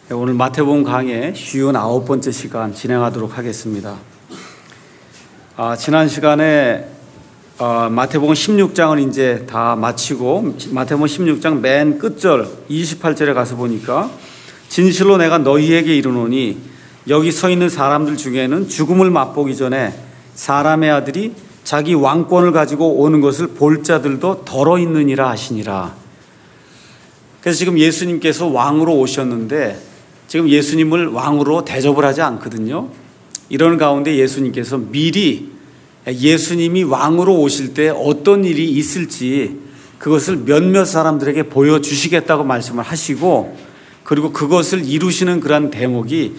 오늘 마태복음 강의 59번째 시간 진행하도록 하겠습니다. 지난 시간에 마태복음 16장을 이제 다 마치고 마태복음 16장 맨 끝절 28절에 가서 보니까 진실로 내가 너희에게 이르노니 여기 서 있는 사람들 중에는 죽음을 맛보기 전에 사람의 아들이 자기 왕권을 가지고 오는 것을 볼 자들도 덜어 있느니라 하시니라. 그래서 지금 예수님께서 왕으로 오셨는데 지금 예수님을 왕으로 대접을 하지 않거든요. 이런 가운데 예수님께서 미리 예수님이 왕으로 오실 때 어떤 일이 있을지 그것을 몇몇 사람들에게 보여주시겠다고 말씀을 하시고, 그리고 그것을 이루시는 그런 대목이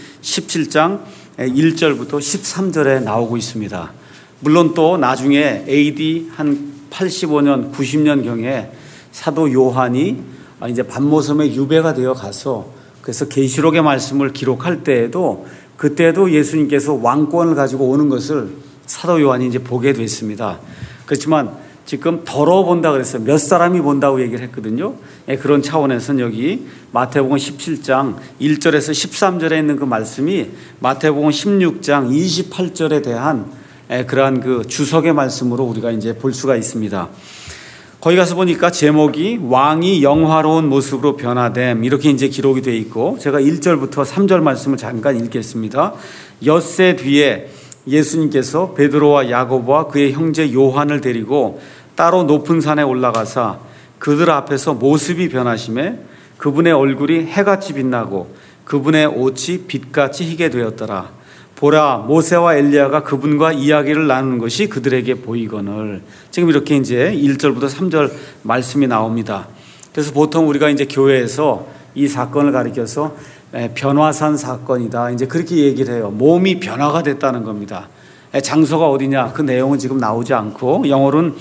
17장 1절부터 13절에 나오고 있습니다. 물론 또 나중에 AD 한 85년 90년경에 사도 요한이 이제 반모섬에 유배가 되어 가서 그래서 계시록의 말씀을 기록할 때에도 그때도 예수님께서 왕권을 가지고 오는 것을 사도 요한이 이제 보게 됐습니다. 그렇지만 지금 덜어 본다 그랬어요. 몇 사람이 본다고 얘기를 했거든요. 그런 차원에서는 여기 마태복음 17장 1절에서 13절에 있는 그 말씀이 마태복음 16장 28절에 대한 그러한 그 주석의 말씀으로 우리가 이제 볼 수가 있습니다. 거기 가서 보니까 제목이 왕이 영화로운 모습으로 변화됨 이렇게 이제 기록이 되어 있고, 제가 1절부터 3절 말씀을 잠깐 읽겠습니다. 엿새 뒤에 예수님께서 베드로와 야고보와 그의 형제 요한을 데리고 따로 높은 산에 올라가사 그들 앞에서 모습이 변하심에 그분의 얼굴이 해같이 빛나고 그분의 옷이 빛같이 희게 되었더라. 보라, 모세와 엘리야가 그분과 이야기를 나누는 것이 그들에게 보이거늘. 지금 이렇게 이제 1절부터 3절 말씀이 나옵니다. 그래서 보통 우리가 이제 교회에서 이 사건을 가리켜서 변화산 사건이다, 이제 그렇게 얘기를 해요. 몸이 변화가 됐다는 겁니다. 장소가 어디냐? 그 내용은 지금 나오지 않고 영어로는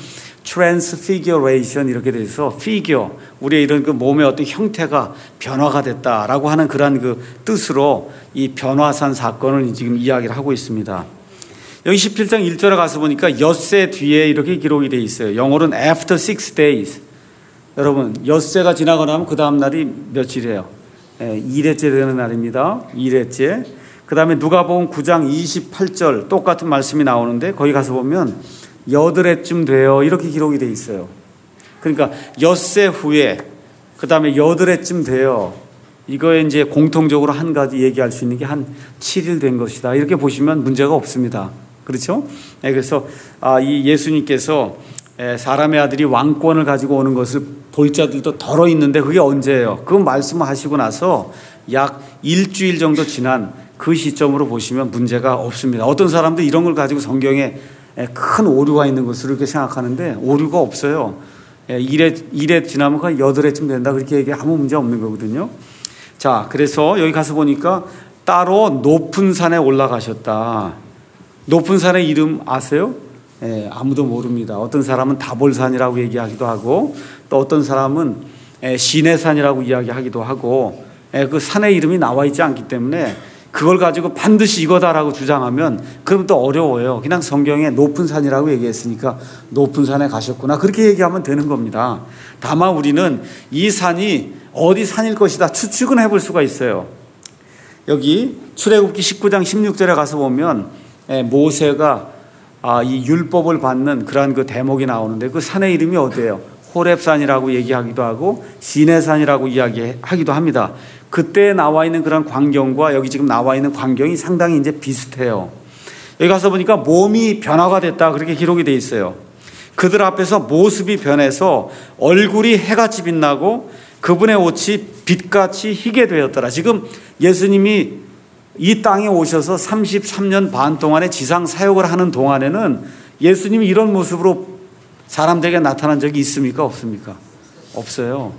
transfiguration 이렇게 돼서 figure, 우리의 이런 그 몸의 어떤 형태가 변화가 됐다라고 하는 그런 그 뜻으로 이 변화산 사건을 지금 이야기를 하고 있습니다. 여기 17장 1절에 가서 보니까 엿새 뒤에 이렇게 기록이 되어 있어요. 영어로는 after 6 days. 여러분, 엿새가 지나고 나면 그 다음 날이 며칠이에요? 2일째 되는 날입니다. 2일째. 그 다음에 누가복음 9장 28절 똑같은 말씀이 나오는데 거기 가서 보면 여드레쯤 돼요 이렇게 기록이 되어 있어요. 그러니까 엿새 후에 그 다음에 여드레쯤 돼요. 이거에 이제 공통적으로 한 가지 얘기할 수 있는 게 한 7일 된 것이다 이렇게 보시면 문제가 없습니다. 그렇죠? 그래서 이 예수님께서 사람의 아들이 왕권을 가지고 오는 것을 볼 자들도 덜어 있는데 그게 언제예요? 그 말씀을 하시고 나서 약 일주일 정도 지난 그 시점으로 보시면 문제가 없습니다. 어떤 사람도 이런 걸 가지고 성경에 큰 오류가 있는 것으로 이렇게 생각하는데 오류가 없어요. 1회 지나면 거의 8회쯤 된다 그렇게 얘기해 아무 문제 없는 거거든요. 자, 그래서 여기 가서 보니까 따로 높은 산에 올라가셨다. 높은 산의 이름 아세요? 아무도 모릅니다. 어떤 사람은 다볼산이라고 얘기하기도 하고 또 어떤 사람은 시내산이라고 이야기하기도 하고, 그 산의 이름이 나와 있지 않기 때문에 그걸 가지고 반드시 이거다라고 주장하면 그럼 또 어려워요. 그냥 성경에 높은 산이라고 얘기했으니까 높은 산에 가셨구나 그렇게 얘기하면 되는 겁니다. 다만 우리는 이 산이 어디 산일 것이다 추측은 해볼 수가 있어요. 여기 출애굽기 19장 16절에 가서 보면 모세가 이 율법을 받는 그러한 그 대목이 나오는데 그 산의 이름이 어디예요? 호렙산이라고 얘기하기도 하고 시내산이라고 이야기하기도 합니다. 그때 나와 있는 그런 광경과 여기 지금 나와 있는 광경이 상당히 이제 비슷해요. 여기 가서 보니까 몸이 변화가 됐다 그렇게 기록이 돼 있어요. 그들 앞에서 모습이 변해서 얼굴이 해같이 빛나고 그분의 옷이 빛같이 희게 되었더라. 지금 예수님이 이 땅에 오셔서 33년 반 동안의 지상 사역을 하는 동안에는 예수님이 이런 모습으로 사람들에게 나타난 적이 있습니까? 없습니까? 없어요.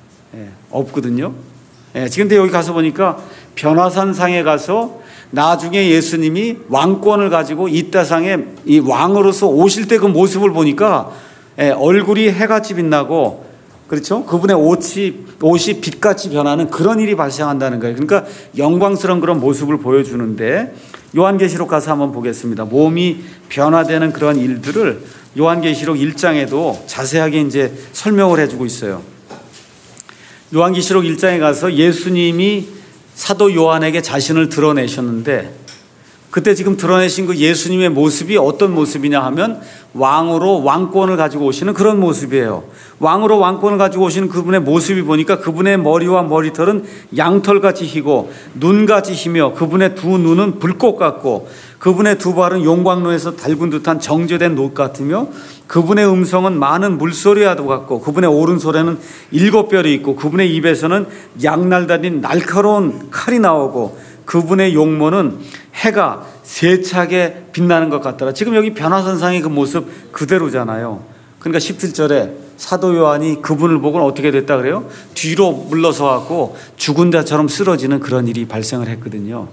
없거든요. 지금 여기 가서 보니까 변화산상에 가서 나중에 예수님이 왕권을 가지고 이 땅상에 이 왕으로서 오실 때 그 모습을 보니까 얼굴이 해같이 빛나고, 그렇죠? 그분의 옷이 빛같이 변하는 그런 일이 발생한다는 거예요. 그러니까 영광스러운 그런 모습을 보여주는데 요한계시록 가서 한번 보겠습니다. 몸이 변화되는 그런 일들을 요한계시록 1장에도 자세하게 이제 설명을 해주고 있어요. 요한계시록 1장에 가서 예수님이 사도 요한에게 자신을 드러내셨는데 그때 지금 드러내신 그 예수님의 모습이 어떤 모습이냐 하면 왕으로 왕권을 가지고 오시는 그런 모습이에요. 왕으로 왕권을 가지고 오시는 그분의 모습이 보니까 그분의 머리와 머리털은 양털같이 희고 눈같이 희며 그분의 두 눈은 불꽃 같고 그분의 두 발은 용광로에서 달군 듯한 정제된 녹 같으며 그분의 음성은 많은 물소리와 같고 그분의 오른손에는 7뼈이 있고 그분의 입에서는 양날 달린 날카로운 칼이 나오고 그분의 용모는 해가 세차게 빛나는 것 같더라. 지금 여기 변화선상의 그 모습 그대로잖아요. 그러니까 17절에 사도 요한이 그분을 보고는 어떻게 됐다 그래요? 뒤로 물러서 갖고 죽은 자처럼 쓰러지는 그런 일이 발생을 했거든요.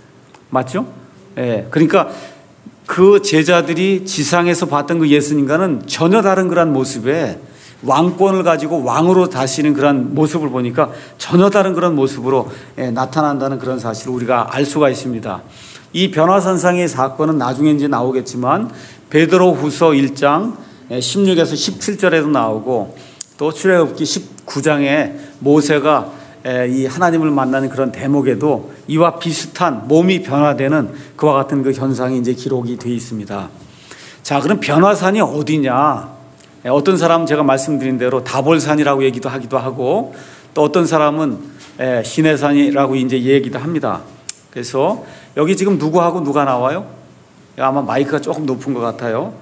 맞죠? 예. 그러니까 그 제자들이 지상에서 봤던 그 예수님과는 전혀 다른 그런 모습에 왕권을 가지고 왕으로 다시는 그런 모습을 보니까 전혀 다른 그런 모습으로 나타난다는 그런 사실을 우리가 알 수가 있습니다. 이 변화선상의 사건은 나중에 이제 나오겠지만 베드로후서 1장 16에서 17절에도 나오고 또 출애굽기 19장에 모세가 이 하나님을 만나는 그런 대목에도 이와 비슷한 몸이 변화되는 그와 같은 그 현상이 이제 기록이 되어 있습니다. 자, 그럼 변화산이 어디냐? 어떤 사람은 제가 말씀드린 대로 다볼산이라고 얘기도 하기도 하고 또 어떤 사람은 시내산이라고 이제 얘기도 합니다. 그래서 여기 지금 누구하고 누가 나와요? 아마 마이크가 조금 높은 것 같아요.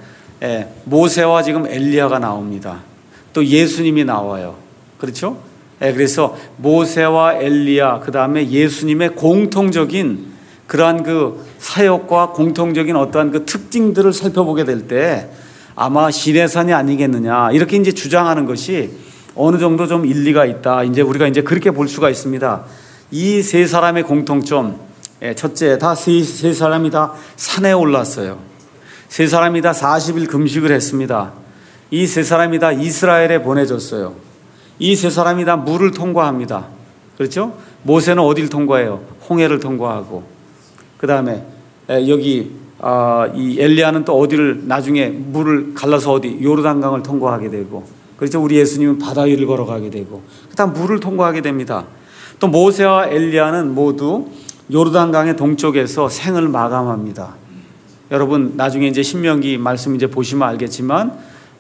모세와 지금 엘리야가 나옵니다. 또 예수님이 나와요. 그렇죠? 그래서 모세와 엘리야 그 다음에 예수님의 공통적인 그러한 그 사역과 공통적인 어떠한 그 특징들을 살펴보게 될 때 아마 시내산이 아니겠느냐 이렇게 이제 주장하는 것이 어느 정도 좀 일리가 있다. 이제 우리가 이제 그렇게 볼 수가 있습니다. 이 세 사람의 공통점, 첫째, 세 사람이 다 산에 올랐어요. 세 사람이 다 40일 금식을 했습니다. 이 세 사람이 다 이스라엘에 보내졌어요. 이 세 사람이 다 물을 통과합니다. 그렇죠? 모세는 어디를 통과해요? 홍해를 통과하고 그 다음에 여기 이 엘리야는 또 어디를 나중에 물을 갈라서 어디 요르단강을 통과하게 되고 그렇죠? 우리 예수님은 바다 위를 걸어가게 되고 그다음 물을 통과하게 됩니다. 또 모세와 엘리야는 모두 요르단강의 동쪽에서 생을 마감합니다. 여러분 나중에 이제 신명기 말씀 이제 보시면 알겠지만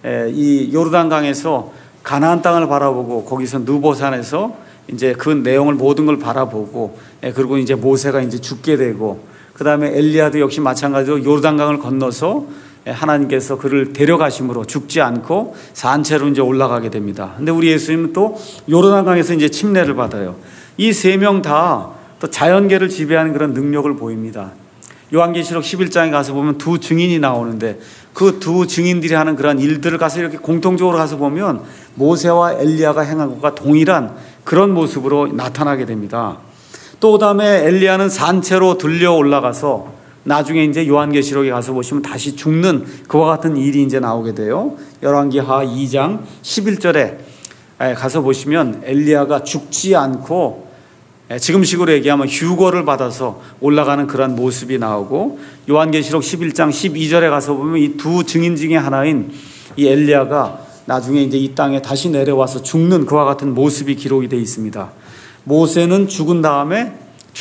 이 요르단강에서 가나안 땅을 바라보고 거기서 느보산에서 이제 그 내용을 모든 걸 바라보고 그리고 이제 모세가 이제 죽게 되고 그 다음에 엘리야도 역시 마찬가지로 요르단강을 건너서 하나님께서 그를 데려가심으로 죽지 않고 산채로 이제 올라가게 됩니다. 근데 우리 예수님은 또 요르단강에서 이제 침례를 받아요. 이 세 명 다 또 자연계를 지배하는 그런 능력을 보입니다. 요한계시록 11장에 가서 보면 두 증인이 나오는데 그 두 증인들이 하는 그런 일들을 가서 이렇게 공통적으로 가서 보면 모세와 엘리야가 행한 것과 동일한 그런 모습으로 나타나게 됩니다. 또 그다음에 엘리야는 산채로 들려 올라가서 나중에 이제 요한계시록에 가서 보시면 다시 죽는 그와 같은 일이 이제 나오게 돼요. 열왕기하 2장 11절에 가서 보시면 엘리야가 죽지 않고 지금식으로 얘기하면 휴거를 받아서 올라가는 그런 모습이 나오고 요한계시록 11장 12절에 가서 보면 이 두 증인 중에 하나인 이 엘리야가 나중에 이제 이 땅에 다시 내려와서 죽는 그와 같은 모습이 기록이 되어 있습니다. 모세는 죽은 다음에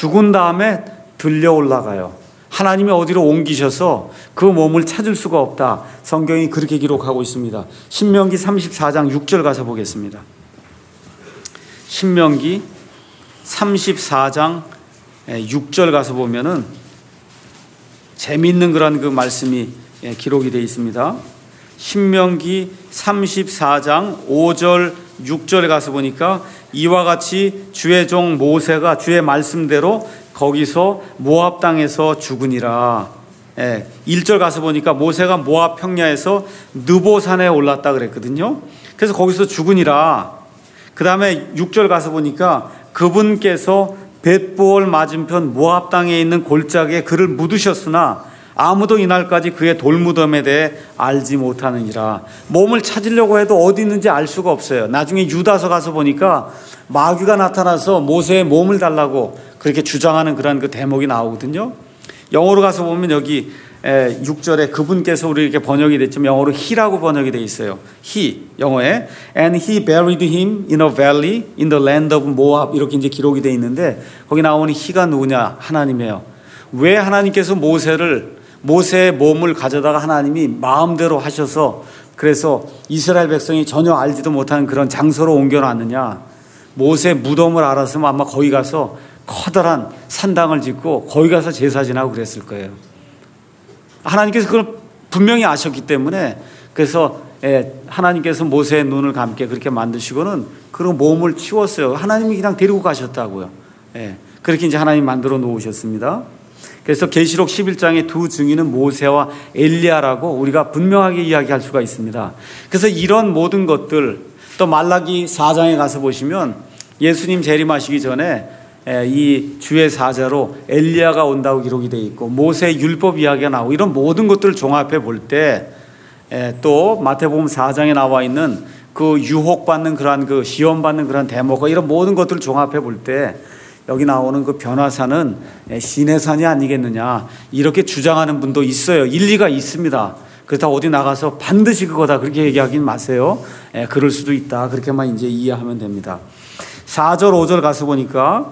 들려 올라가요. 하나님이 어디로 옮기셔서 그 몸을 찾을 수가 없다. 성경이 그렇게 기록하고 있습니다. 신명기 34장 6절 가서 보겠습니다. 신명기 34장 6절 가서 보면은 재미있는 그런 그 말씀이 기록이 되어 있습니다. 신명기 34장 5절 6절에 가서 보니까 이와 같이 주의 종 모세가 주의 말씀대로 거기서 모압 땅에서 죽으니라. 1절 가서 보니까 모세가 모압 평야에서 느보산에 올랐다 그랬거든요. 그래서 거기서 죽으니라. 그 다음에 6절 가서 보니까 그분께서 벳부올 맞은편 모압 땅에 있는 골짜기에 그를 묻으셨으나 아무도 이날까지 그의 돌무덤에 대해 알지 못하느니라. 몸을 찾으려고 해도 어디 있는지 알 수가 없어요. 나중에 유다서 가서 보니까 마귀가 나타나서 모세의 몸을 달라고 그렇게 주장하는 그런 그 대목이 나오거든요. 영어로 가서 보면 여기 6절에 그분께서 우리에게 번역이 됐지만 영어로 he라고 번역이 되어 있어요. he, 영어에 and he buried him in a valley in the land of Moab 이렇게 이제 기록이 되어 있는데 거기 나오는 he가 누구냐? 하나님이에요. 왜 하나님께서 모세의 몸을 가져다가 하나님이 마음대로 하셔서 그래서 이스라엘 백성이 전혀 알지도 못하는 그런 장소로 옮겨놨느냐? 모세 무덤을 알았으면 아마 거기 가서 커다란 산당을 짓고 거기 가서 제사 지나고 그랬을 거예요. 하나님께서 그걸 분명히 아셨기 때문에 그래서 하나님께서 모세의 눈을 감게 그렇게 만드시고는 그런 몸을 치웠어요. 하나님이 그냥 데리고 가셨다고요. 그렇게 이제 하나님 만들어 놓으셨습니다. 그래서 계시록 11장의 두 증인은 모세와 엘리야라고 우리가 분명하게 이야기할 수가 있습니다. 그래서 이런 모든 것들 또 말라기 4장에 가서 보시면 예수님 재림하시기 전에 이 주의 사자로 엘리야가 온다고 기록이 되어 있고 모세의 율법 이야기가 나오고 이런 모든 것들을 종합해 볼 때 또 마태복음 4장에 나와 있는 그 유혹받는 그러한 그 시험받는 그런 대목과 이런 모든 것들을 종합해 볼 때 여기 나오는 그 변화산은 신의 산이 아니겠느냐 이렇게 주장하는 분도 있어요. 일리가 있습니다. 그렇다고 어디 나가서 반드시 그거다 그렇게 얘기하긴 마세요. 그럴 수도 있다 그렇게만 이제 이해하면 됩니다. 4절 5절 가서 보니까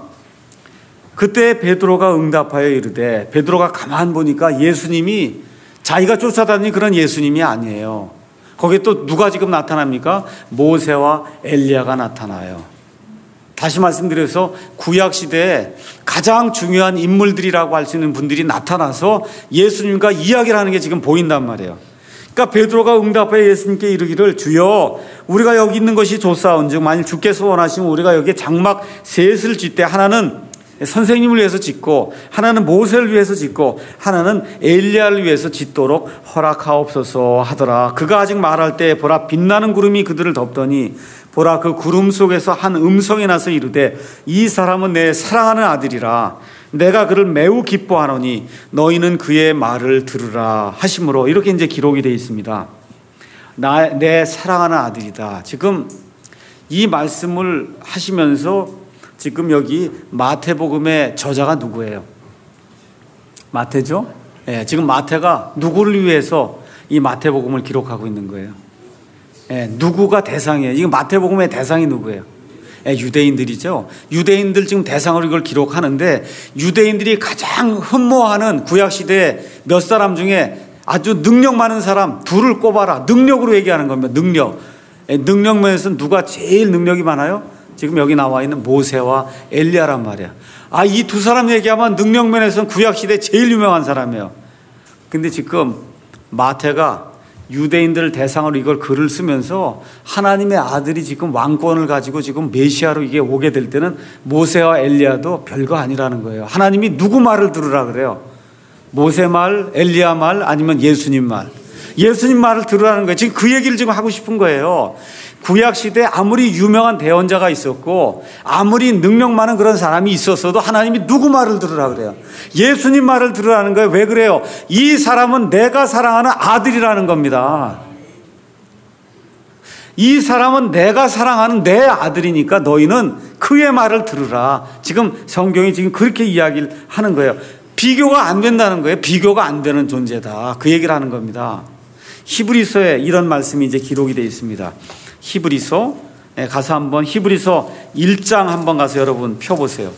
그때 베드로가 응답하여 이르되 베드로가 가만 보니까 예수님이 자기가 쫓아다니는 그런 예수님이 아니에요. 거기에 또 누가 지금 나타납니까? 모세와 엘리야가 나타나요. 다시 말씀드려서 구약시대에 가장 중요한 인물들이라고 할 수 있는 분들이 나타나서 예수님과 이야기를 하는 게 지금 보인단 말이에요. 그러니까 베드로가 응답하여 예수님께 이르기를 주여 우리가 여기 있는 것이 좋사온즉 만일 주께서 원하시면 우리가 여기에 장막 셋을 짓되 하나는 선생님을 위해서 짓고 하나는 모세를 위해서 짓고 하나는 엘리야를 위해서 짓도록 허락하옵소서 하더라. 그가 아직 말할 때 보라 빛나는 구름이 그들을 덮더니 보라 그 구름 속에서 한 음성이 나서 이르되 이 사람은 내 사랑하는 아들이라 내가 그를 매우 기뻐하노니 너희는 그의 말을 들으라 하심으로 이렇게 이제 기록이 되어 있습니다. 내 사랑하는 아들이다. 지금 이 말씀을 하시면서 지금 여기 마태복음의 저자가 누구예요? 마태죠? 지금 마태가 누구를 위해서 이 마태복음을 기록하고 있는 거예요? 누구가 대상이에요? 지금 마태복음의 대상이 누구예요? 유대인들이죠. 유대인들 지금 대상으로 이걸 기록하는데 유대인들이 가장 흠모하는 구약시대에 몇 사람 중에 아주 능력 많은 사람 둘을 꼽아라. 능력으로 얘기하는 겁니다. 능력 면에서 누가 제일 능력이 많아요? 지금 여기 나와 있는 모세와 엘리야란 말이야. 이 두 사람 얘기하면 능력 면에서는 구약시대 제일 유명한 사람이에요. 근데 지금 마태가 유대인들을 대상으로 이걸 글을 쓰면서 하나님의 아들이 지금 왕권을 가지고 지금 메시아로 이게 오게 될 때는 모세와 엘리야도 별거 아니라는 거예요. 하나님이 누구 말을 들으라 그래요? 모세 말, 엘리야 말, 아니면 예수님 말. 예수님 말을 들으라는 거예요. 지금 그 얘기를 지금 하고 싶은 거예요. 구약시대에 아무리 유명한 대언자가 있었고 아무리 능력 많은 그런 사람이 있었어도 하나님이 누구 말을 들으라 그래요? 예수님 말을 들으라는 거예요. 왜 그래요? 이 사람은 내가 사랑하는 아들이라는 겁니다. 이 사람은 내가 사랑하는 내 아들이니까 너희는 그의 말을 들으라. 지금 성경이 지금 그렇게 이야기를 하는 거예요. 비교가 안 된다는 거예요. 비교가 안 되는 존재다. 그 얘기를 하는 겁니다. 히브리서에 이런 말씀이 이제 기록이 되어 있습니다. 히브리서 가서 한번 히브리서 1장 한번 가서 여러분 펴보세요.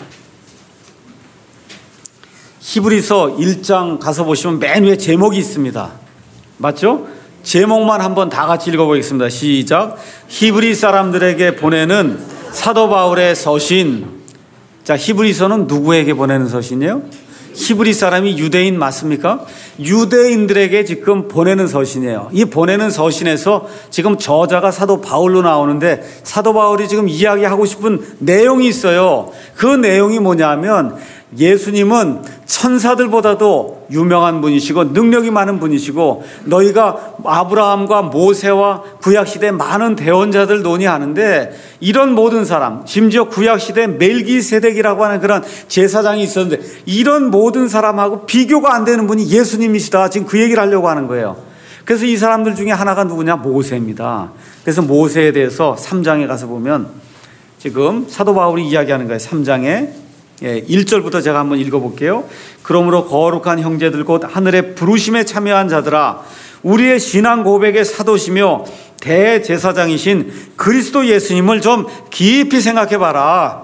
히브리서 1장 가서 보시면 맨 위에 제목이 있습니다. 맞죠? 제목만 한번 다 같이 읽어보겠습니다. 시작. 히브리 사람들에게 보내는 사도 바울의 서신. 자, 히브리서는 누구에게 보내는 서신이에요? 히브리 사람이 유대인 맞습니까? 유대인들에게 지금 보내는 서신이에요. 이 보내는 서신에서 지금 저자가 사도 바울로 나오는데 사도 바울이 지금 이야기하고 싶은 내용이 있어요. 그 내용이 뭐냐면 예수님은 천사들보다도 유명한 분이시고 능력이 많은 분이시고 너희가 아브라함과 모세와 구약시대 많은 대언자들 논의하는데 이런 모든 사람 심지어 구약시대 멜기세덱이라고 하는 그런 제사장이 있었는데 이런 모든 사람하고 비교가 안 되는 분이 예수님이시다. 지금 그 얘기를 하려고 하는 거예요. 그래서 이 사람들 중에 하나가 누구냐? 모세입니다. 그래서 모세에 대해서 3장에 가서 보면 지금 사도 바울이 이야기하는 거예요. 3장에 1절부터 제가 한번 읽어볼게요. 그러므로 거룩한 형제들 곧 하늘의 부르심에 참여한 자들아, 우리의 신앙 고백의 사도시며 대제사장이신 그리스도 예수님을 좀 깊이 생각해봐라.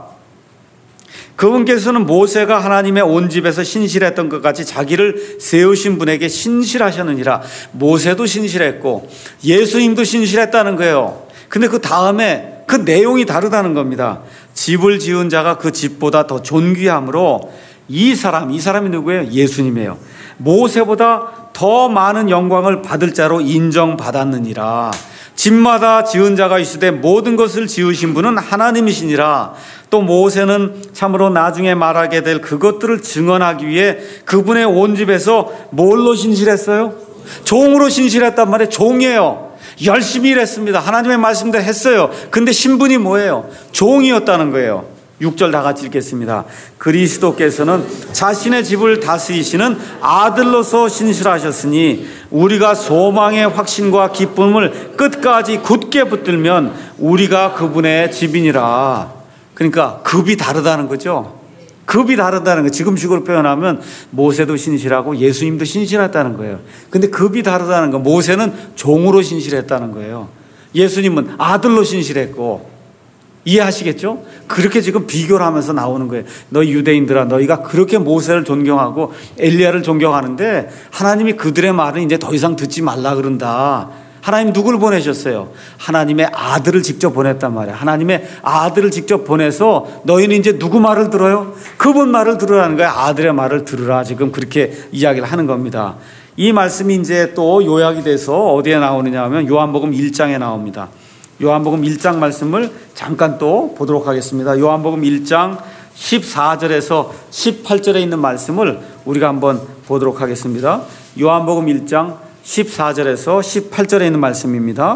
그분께서는 모세가 하나님의 온 집에서 신실했던 것 같이 자기를 세우신 분에게 신실하셨느니라. 모세도 신실했고 예수님도 신실했다는 거예요. 근데 그 다음에 그 내용이 다르다는 겁니다. 집을 지은 자가 그 집보다 더 존귀함으로 이 사람이 누구예요? 예수님이에요. 모세보다 더 많은 영광을 받을 자로 인정받았느니라. 집마다 지은 자가 있으되 모든 것을 지으신 분은 하나님이시니라. 또 모세는 참으로 나중에 말하게 될 그것들을 증언하기 위해 그분의 온 집에서 뭘로 신실했어요? 종으로 신실했단 말이에요. 종이에요. 열심히 일했습니다. 하나님의 말씀대로 했어요. 근데 신분이 뭐예요? 종이었다는 거예요. 6절 다 같이 읽겠습니다. 그리스도께서는 자신의 집을 다스리시는 아들로서 신실하셨으니 우리가 소망의 확신과 기쁨을 끝까지 굳게 붙들면 우리가 그분의 집이니라. 그러니까 급이 다르다는 거죠. 급이 다르다는 거. 지금식으로 표현하면 모세도 신실하고 예수님도 신실했다는 거예요. 근데 급이 다르다는 거. 모세는 종으로 신실했다는 거예요. 예수님은 아들로 신실했고. 이해하시겠죠? 그렇게 지금 비교를 하면서 나오는 거예요. 너희 유대인들아, 너희가 그렇게 모세를 존경하고 엘리야를 존경하는데 하나님이 그들의 말은 이제 더 이상 듣지 말라 그런다. 하나님 누구를 보내셨어요? 하나님의 아들을 직접 보냈단 말이에요. 하나님의 아들을 직접 보내서 너희는 이제 누구 말을 들어요? 그분 말을 들으라는 거예요. 아들의 말을 들으라. 지금 그렇게 이야기를 하는 겁니다. 이 말씀이 이제 또 요약이 돼서 어디에 나오느냐 하면 요한복음 1장에 나옵니다. 요한복음 1장 말씀을 잠깐 또 보도록 하겠습니다. 요한복음 1장 14절에서 18절에 있는 말씀을 우리가 한번 보도록 하겠습니다. 요한복음 1장 14절에서 18절에 있는 말씀입니다.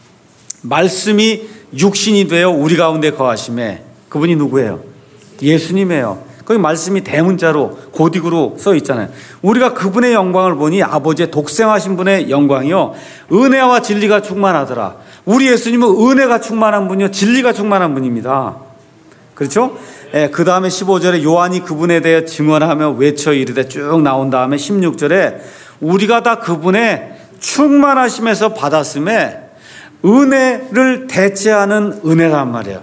말씀이 육신이 되어 우리 가운데 거하심에, 그분이 누구예요? 예수님이에요. 거기 말씀이 대문자로 고딕으로 써 있잖아요. 우리가 그분의 영광을 보니 아버지의 독생하신 분의 영광이요 은혜와 진리가 충만하더라. 우리 예수님은 은혜가 충만한 분이요 진리가 충만한 분입니다. 그렇죠? 그 다음에 15절에 요한이 그분에 대해 증언하며 외쳐 이르되 쭉 나온 다음에 16절에 우리가 다 그분의 충만하심에서 받았음에 은혜를 대체하는 은혜란 말이에요.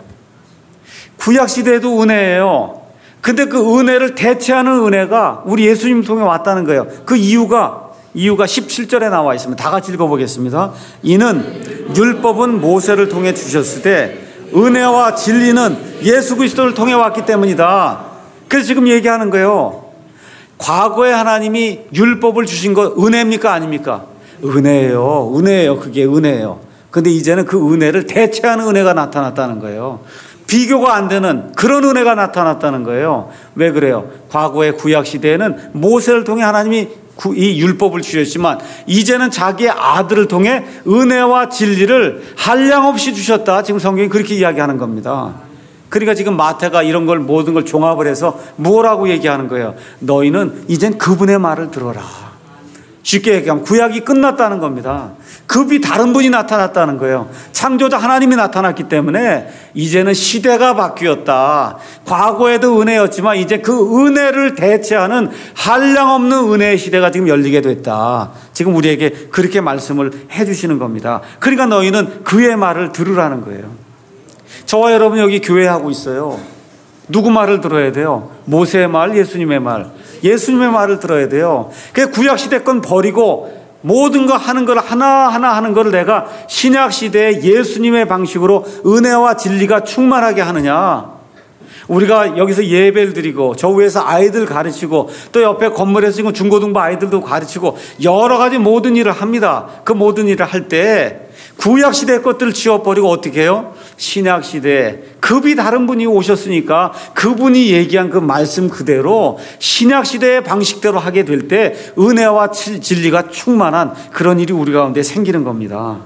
구약시대에도 은혜예요. 근데 그 은혜를 대체하는 은혜가 우리 예수님 통해 왔다는 거예요. 그 이유가 17절에 나와 있습니다. 다 같이 읽어보겠습니다. 이는 율법은 모세를 통해 주셨을 때 은혜와 진리는 예수 그리스도를 통해 왔기 때문이다. 그래서 지금 얘기하는 거예요. 과거에 하나님이 율법을 주신 것 은혜입니까? 아닙니까? 은혜예요. 은혜예요. 그게 은혜예요. 근데 이제는 그 은혜를 대체하는 은혜가 나타났다는 거예요. 비교가 안 되는 그런 은혜가 나타났다는 거예요. 왜 그래요? 과거의 구약시대에는 모세를 통해 하나님이 이 율법을 주셨지만 이제는 자기의 아들을 통해 은혜와 진리를 한량없이 주셨다. 지금 성경이 그렇게 이야기하는 겁니다. 그러니까 지금 마태가 이런 걸 모든 걸 종합을 해서 뭐라고 얘기하는 거예요? 너희는 이젠 그분의 말을 들어라. 쉽게 얘기하면 구약이 끝났다는 겁니다. 급이 다른 분이 나타났다는 거예요. 창조자 하나님이 나타났기 때문에 이제는 시대가 바뀌었다. 과거에도 은혜였지만 이제 그 은혜를 대체하는 한량없는 은혜의 시대가 지금 열리게 됐다. 지금 우리에게 그렇게 말씀을 해주시는 겁니다. 그러니까 너희는 그의 말을 들으라는 거예요. 저와 여러분 여기 교회하고 있어요. 누구 말을 들어야 돼요? 모세의 말, 예수님의 말. 예수님의 말을 들어야 돼요. 그 구약시대 건 버리고 모든 거 하는 걸 하나하나 하는 걸 내가 신약시대의 예수님의 방식으로 은혜와 진리가 충만하게 하느냐. 우리가 여기서 예배를 드리고 저 위에서 아이들 가르치고 또 옆에 건물에서 지금 중고등부 아이들도 가르치고 여러 가지 모든 일을 합니다. 그 모든 일을 할 때 구약시대의 것들을 지워버리고 어떻게 해요? 신약시대에 급이 다른 분이 오셨으니까 그분이 얘기한 그 말씀 그대로 신약시대의 방식대로 하게 될 때 은혜와 진리가 충만한 그런 일이 우리 가운데 생기는 겁니다.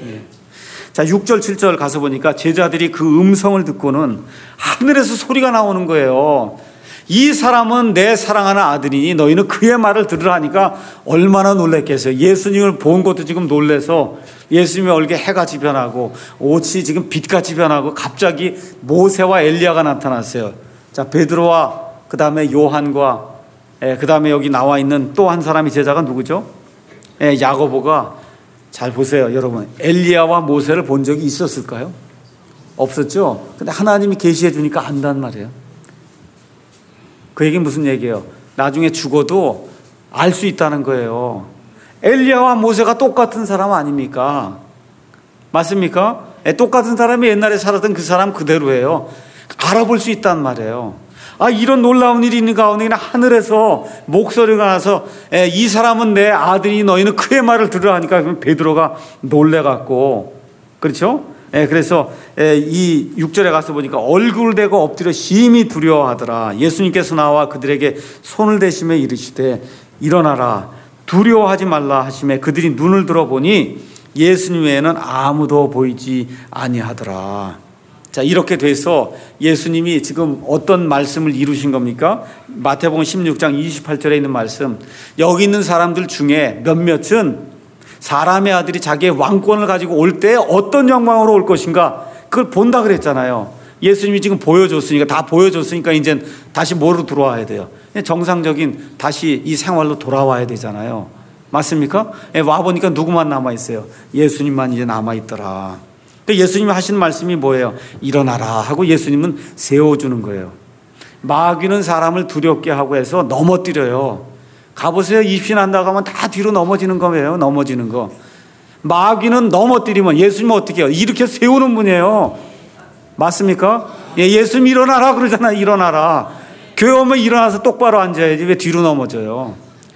자, 6절 7절 가서 보니까 제자들이 그 음성을 듣고는 하늘에서 소리가 나오는 거예요. 이 사람은 내 사랑하는 아들이니 너희는 그의 말을 들으라니까 얼마나 놀랬겠어요. 예수님을 본 것도 지금 놀래서 예수님의 얼굴에 해같이 변하고 옷이 지금 빛같이 변하고 갑자기 모세와 엘리야가 나타났어요. 자, 베드로와 그 다음에 요한과 그 다음에 여기 나와 있는 또 한 사람이 제자가 누구죠? 야고보가 잘 보세요, 여러분. 엘리야와 모세를 본 적이 있었을까요? 없었죠. 근데 하나님이 계시해 주니까 안단 말이에요. 그 얘기는 무슨 얘기예요? 나중에 죽어도 알 수 있다는 거예요. 엘리야와 모세가 똑같은 사람 아닙니까? 맞습니까? 똑같은 사람이 옛날에 살았던 그 사람 그대로예요. 알아볼 수 있단 말이에요. 이런 놀라운 일이 있는 가운데 그냥 하늘에서 목소리가 나서 이 사람은 내 아들이 너희는 그의 말을 들으라 하니까 베드로가 놀래갖고, 그렇죠? 그래서 이 6절에 가서 보니까 얼굴을 대고 엎드려 심히 두려워하더라. 예수님께서 나와 그들에게 손을 대시며 이르시되 일어나라 두려워하지 말라 하시매 그들이 눈을 들어보니 예수님 외에는 아무도 보이지 아니하더라. 자, 이렇게 돼서 예수님이 지금 어떤 말씀을 이루신 겁니까? 마태복음 16장 28절에 있는 말씀, 여기 있는 사람들 중에 몇몇은 사람의 아들이 자기의 왕권을 가지고 올 때 어떤 영광으로 올 것인가 그걸 본다 그랬잖아요. 예수님이 지금 보여줬으니까, 다 보여줬으니까 이제 다시 뭐로 들어와야 돼요? 정상적인 다시 이 생활로 돌아와야 되잖아요. 맞습니까? 와보니까 누구만 남아있어요? 예수님만 이제 남아있더라. 예수님이 하신 말씀이 뭐예요? 일어나라 하고 예수님은 세워주는 거예요. 마귀는 사람을 두렵게 하고 해서 넘어뜨려요. 가보세요. 입신한다고 하면 다 뒤로 넘어지는 거예요. 넘어지는 거. 마귀는 넘어뜨리면 예수님은 어떻게 해요? 이렇게 세우는 분이에요. 맞습니까? 예수님 일어나라 그러잖아요. 일어나라. 교회 오면 일어나서 똑바로 앉아야지 왜 뒤로 넘어져요?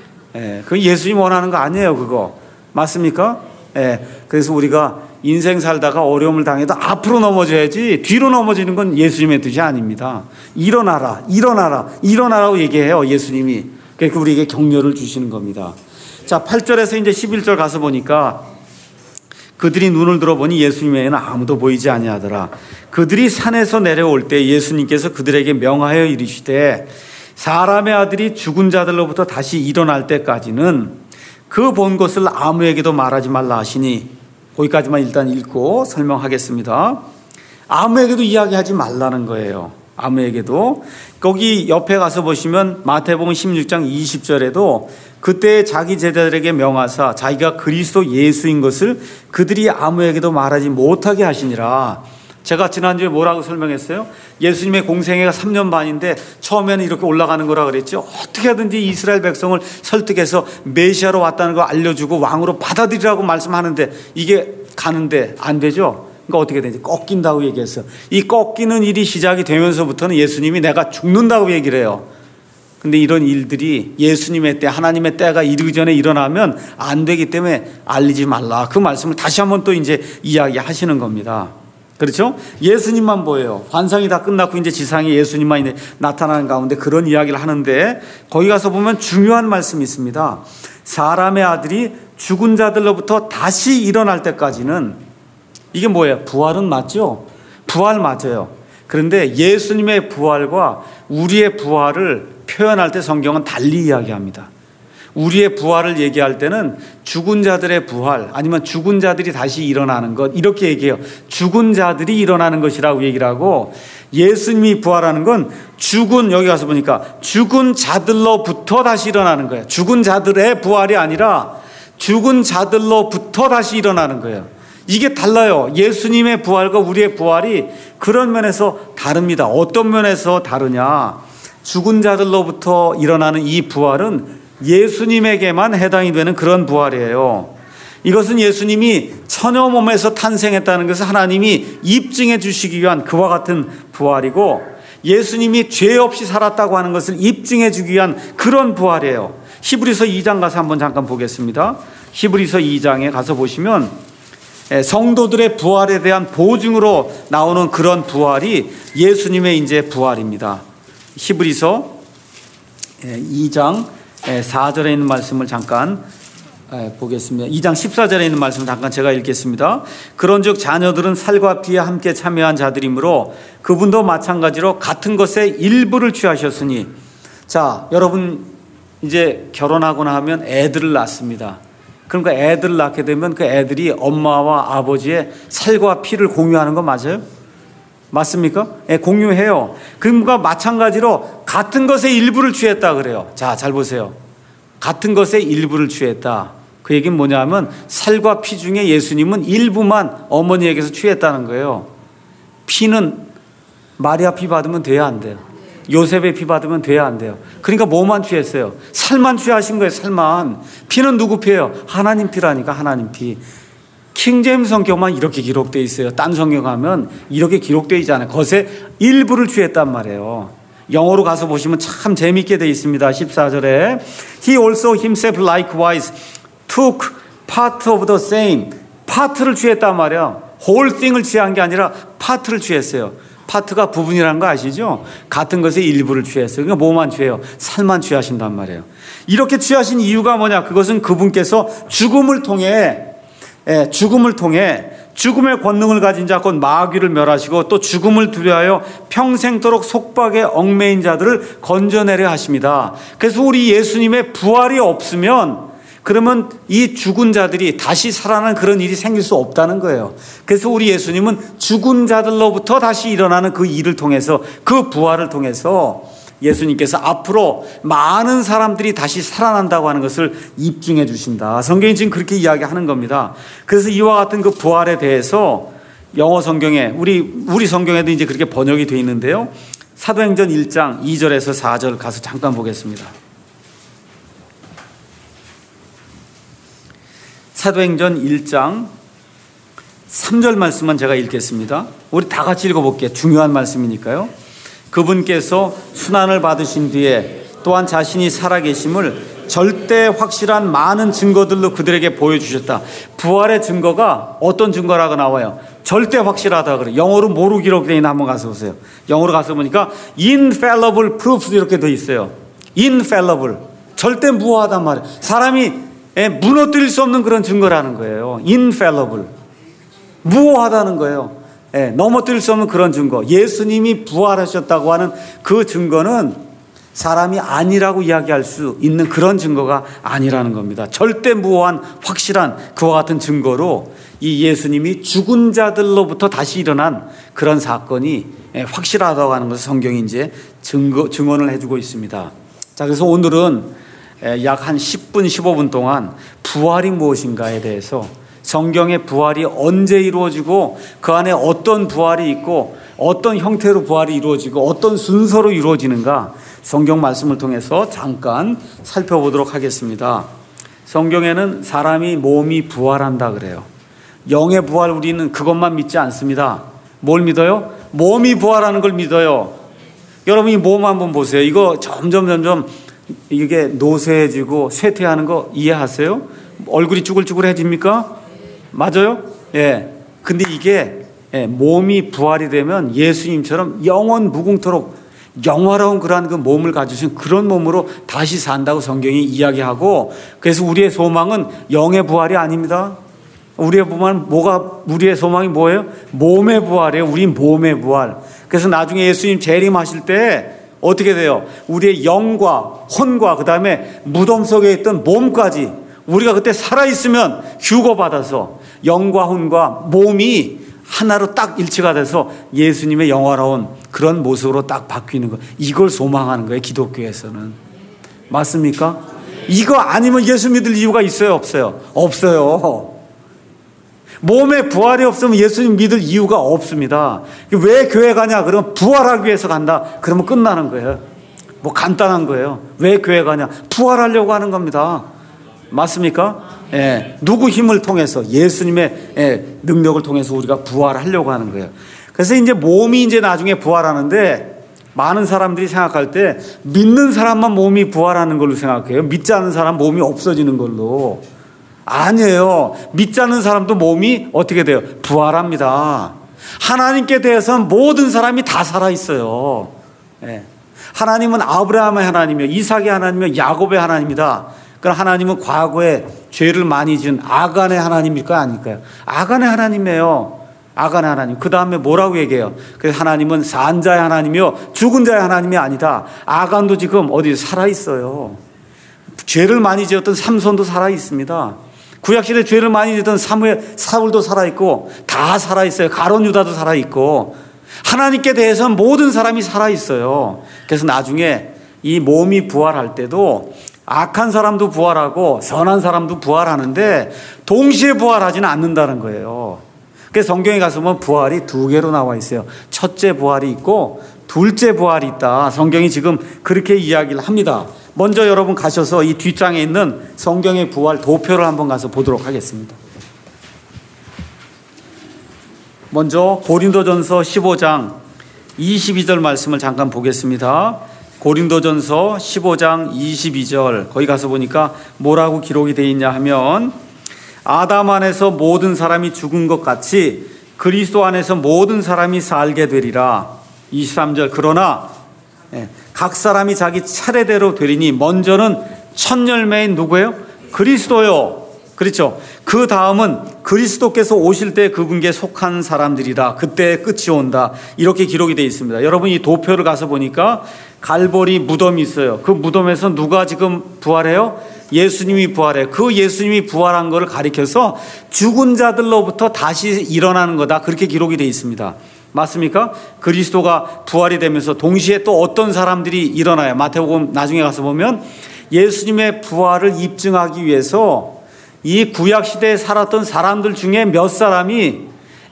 그건 예수님 원하는 거 아니에요. 그거. 맞습니까? 그래서 우리가 인생 살다가 어려움을 당해도 앞으로 넘어져야지 뒤로 넘어지는 건 예수님의 뜻이 아닙니다. 일어나라, 일어나라, 일어나라고 얘기해요. 예수님이. 그러니까 우리에게 격려를 주시는 겁니다. 자, 8절에서 이제 11절 가서 보니까 그들이 눈을 들어보니 예수님 외에는 아무도 보이지 아니하더라. 그들이 산에서 내려올 때 예수님께서 그들에게 명하여 이르시되 사람의 아들이 죽은 자들로부터 다시 일어날 때까지는 그 본 것을 아무에게도 말하지 말라 하시니, 거기까지만 일단 읽고 설명하겠습니다. 아무에게도 이야기하지 말라는 거예요. 아무에게도. 거기 옆에 가서 보시면 마태복음 16장 20절에도 그때 자기 제자들에게 명하사 자기가 그리스도 예수인 것을 그들이 아무에게도 말하지 못하게 하시니라. 제가 지난주에 뭐라고 설명했어요? 예수님의 공생애가 3년 반인데 처음에는 이렇게 올라가는 거라 그랬죠. 어떻게 하든지 이스라엘 백성을 설득해서 메시아로 왔다는 걸 알려주고 왕으로 받아들이라고 말씀하는데 이게 가는데 안 되죠. 그러니까 어떻게 되지? 꺾인다고 얘기했어요. 이 꺾이는 일이 시작이 되면서부터는 예수님이 내가 죽는다고 얘기를 해요. 근데 이런 일들이 예수님의 때, 하나님의 때가 이르기 전에 일어나면 안 되기 때문에 알리지 말라. 그 말씀을 다시 한번 또 이제 이야기하시는 겁니다. 그렇죠? 예수님만 보여요. 환상이 다 끝났고 이제 지상에 예수님만 이제 나타나는 가운데 그런 이야기를 하는데 거기 가서 보면 중요한 말씀이 있습니다. 사람의 아들이 죽은 자들로부터 다시 일어날 때까지는, 이게 뭐예요? 부활은 맞죠? 부활 맞아요. 그런데 예수님의 부활과 우리의 부활을 표현할 때 성경은 달리 이야기합니다. 우리의 부활을 얘기할 때는 죽은 자들의 부활, 아니면 죽은 자들이 다시 일어나는 것, 이렇게 얘기해요. 죽은 자들이 일어나는 것이라고 얘기를 하고, 예수님이 부활하는 건 죽은, 여기 가서 보니까 죽은 자들로부터 다시 일어나는 거예요. 죽은 자들의 부활이 아니라 죽은 자들로부터 다시 일어나는 거예요. 이게 달라요. 예수님의 부활과 우리의 부활이 그런 면에서 다릅니다. 어떤 면에서 다르냐? 죽은 자들로부터 일어나는 이 부활은 예수님에게만 해당이 되는 그런 부활이에요. 이것은 예수님이 처녀 몸에서 탄생했다는 것을 하나님이 입증해 주시기 위한 그와 같은 부활이고, 예수님이 죄 없이 살았다고 하는 것을 입증해 주기 위한 그런 부활이에요. 히브리서 2장 가서 한번 잠깐 보겠습니다. 히브리서 2장에 가서 보시면 성도들의 부활에 대한 보증으로 나오는 그런 부활이 예수님의 이제 부활입니다. 히브리서 2장 4절에 있는 말씀을 잠깐 보겠습니다. 2장 14절에 있는 말씀을 잠깐 제가 읽겠습니다. 그런즉 자녀들은 살과 피에 함께 참여한 자들이므로 그분도 마찬가지로 같은 것의 일부를 취하셨으니. 자, 여러분 이제 결혼하거나 하면 애들을 낳습니다. 그러니까 애들을 낳게 되면 그 애들이 엄마와 아버지의 살과 피를 공유하는 거 맞아요? 맞습니까? 예, 공유해요. 그러니까 마찬가지로 같은 것의 일부를 취했다 그래요. 자, 잘 보세요. 같은 것의 일부를 취했다. 그 얘기는 뭐냐면 살과 피 중에 예수님은 일부만 어머니에게서 취했다는 거예요. 피는 마리아 피 받으면 돼야 안 돼요. 요셉의 피 받으면 돼야 안 돼요. 그러니까 뭐만 취했어요? 살만 취하신 거예요. 살만. 피는 누구 피예요? 하나님 피라니까. 하나님 피. 킹제임스 성경만 이렇게 기록되어 있어요. 딴 성경 가면 이렇게 기록되어 있잖아요. 것의 일부를 취했단 말이에요. 영어로 가서 보시면 참 재미있게 되어 있습니다. 14절에 He also himself likewise took part of the same. 파트를 취했단 말이에요. whole thing을 취한 게 아니라 파트를 취했어요. 파트가 부분이라는 거 아시죠? 같은 것의 일부를 취했어요. 그러니까 뭐만 취해요? 살만 취하신단 말이에요. 이렇게 취하신 이유가 뭐냐? 그것은 그분께서 죽음을 통해 죽음의 권능을 가진 자 곧 마귀를 멸하시고 또 죽음을 두려하여 평생토록 속박에 얽매인 자들을 건져내려 하십니다. 그래서 우리 예수님의 부활이 없으면 그러면 이 죽은 자들이 다시 살아나는 그런 일이 생길 수 없다는 거예요. 그래서 우리 예수님은 죽은 자들로부터 다시 일어나는 그 일을 통해서 그 부활을 통해서 예수님께서 앞으로 많은 사람들이 다시 살아난다고 하는 것을 입증해 주신다. 성경이 지금 그렇게 이야기하는 겁니다. 그래서 이와 같은 그 부활에 대해서 영어 성경에 우리 성경에도 이제 그렇게 번역이 되어 있는데요. 사도행전 1장 2절에서 4절 가서 잠깐 보겠습니다. 사도행전 1장 3절 말씀만 제가 읽겠습니다. 우리 다 같이 읽어볼게요. 중요한 말씀이니까요. 그분께서 순환을 받으신 뒤에 또한 자신이 살아계심을 절대 확실한 많은 증거들로 그들에게 보여주셨다. 부활의 증거가 어떤 증거라고 나와요? 절대 확실하다 그래요. 영어로 뭐로 기록되어 있나 한번 가서 보세요. 영어로 가서 보니까 infallible proofs 이렇게 되어 있어요. infallible. 절대 무효하단 말이에요. 사람이 무너뜨릴 수 없는 그런 증거라는 거예요. infallible. 무효하다는 거예요. 넘어뜨릴 수 없는 그런 증거. 예수님이 부활하셨다고 하는 그 증거는 사람이 아니라고 이야기할 수 있는 그런 증거가 아니라는 겁니다. 절대 무효한 확실한 그와 같은 증거로 이 예수님이 죽은 자들로부터 다시 일어난 그런 사건이 확실하다고 하는 것을 성경이 이제 증언을 해주고 있습니다. 자, 그래서 오늘은 약 한 10분, 15분 동안 부활이 무엇인가에 대해서 성경의 부활이 언제 이루어지고 그 안에 어떤 부활이 있고 어떤 형태로 부활이 이루어지고 어떤 순서로 이루어지는가 성경 말씀을 통해서 잠깐 살펴보도록 하겠습니다. 성경에는 사람이 몸이 부활한다 그래요. 영의 부활 우리는 그것만 믿지 않습니다. 뭘 믿어요? 몸이 부활하는 걸 믿어요. 여러분 이 몸 한번 보세요. 이거 점점 이게 노쇠해지고 쇠퇴하는 거 이해하세요? 얼굴이 쭈글쭈글해집니까? 맞아요? 예. 근데 이게 몸이 부활이 되면 예수님처럼 영원 무궁토록 영화로운 그러한 그 몸을 가지신 그런 몸으로 다시 산다고 성경이 이야기하고, 그래서 우리의 소망은 영의 부활이 아닙니다. 우리의 소망이 뭐예요? 몸의 부활이에요. 우리 몸의 부활. 그래서 나중에 예수님 재림하실 때 어떻게 돼요? 우리의 영과 혼과 그 다음에 무덤 속에 있던 몸까지 우리가 그때 살아있으면 휴거받아서 영과 혼과 몸이 하나로 딱 일치가 돼서 예수님의 영화로운 그런 모습으로 딱 바뀌는 거. 이걸 소망하는 거예요. 기독교에서는. 맞습니까? 이거 아니면 예수 믿을 이유가 있어요? 없어요? 없어요. 몸에 부활이 없으면 예수님 믿을 이유가 없습니다. 왜 교회 가냐? 그러면 부활하기 위해서 간다. 그러면 끝나는 거예요. 뭐 간단한 거예요. 왜 교회 가냐? 부활하려고 하는 겁니다. 맞습니까? 예. 누구 힘을 통해서? 예수님의 능력을 통해서 우리가 부활하려고 하는 거예요. 그래서 이제 몸이 이제 나중에 부활하는데 많은 사람들이 생각할 때 믿는 사람만 몸이 부활하는 걸로 생각해요. 믿지 않는 사람 몸이 없어지는 걸로. 아니에요. 믿지 않는 사람도 몸이 어떻게 돼요? 부활합니다. 하나님께 대해서는 모든 사람이 다 살아있어요. 예. 하나님은 아브라함의 하나님이요, 이삭의 하나님이요, 야곱의 하나님이다. 그럼 하나님은 과거에 죄를 많이 지은 아간의 하나님일까요? 아닐까요? 아간의 하나님이에요. 아간의 하나님. 그 다음에 뭐라고 얘기해요? 그래서 하나님은 산 자의 하나님이요, 죽은 자의 하나님이 아니다. 아간도 지금 어디 살아있어요. 죄를 많이 지었던 삼손도 살아있습니다. 구약시대에 죄를 많이 지었던 사울도 살아있고 다 살아있어요. 가론 유다도 살아있고. 하나님께 대해서는 모든 사람이 살아있어요. 그래서 나중에 이 몸이 부활할 때도 악한 사람도 부활하고 선한 사람도 부활하는데 동시에 부활하지는 않는다는 거예요. 그래서 성경에 가서 보면 부활이 두 개로 나와 있어요. 첫째 부활이 있고 둘째 부활이 있다. 성경이 지금 그렇게 이야기를 합니다. 먼저 여러분 가셔서 이 뒷장에 있는 성경의 부활 도표를 한번 가서 보도록 하겠습니다. 먼저 고린도전서 15장 22절 말씀을 잠깐 보겠습니다. 고린도전서 15장 22절 거기 가서 보니까 뭐라고 기록이 되어 있냐 하면 아담 안에서 모든 사람이 죽은 것 같이 그리스도 안에서 모든 사람이 살게 되리라. 23절 그러나 각 사람이 자기 차례대로 되리니 먼저는 첫 열매인 누구예요? 그리스도요. 그렇죠. 그 다음은 그리스도께서 오실 때 그분께 속한 사람들이라. 그때 끝이 온다. 이렇게 기록이 되어 있습니다. 여러분 이 도표를 가서 보니까 갈보리 무덤이 있어요. 그 무덤에서 누가 지금 부활해요? 예수님이 부활해요. 그 예수님이 부활한 것을 가리켜서 죽은 자들로부터 다시 일어나는 거다. 그렇게 기록이 되어 있습니다. 맞습니까? 그리스도가 부활이 되면서 동시에 또 어떤 사람들이 일어나요. 마태복음 나중에 가서 보면 예수님의 부활을 입증하기 위해서 이 구약시대에 살았던 사람들 중에 몇 사람이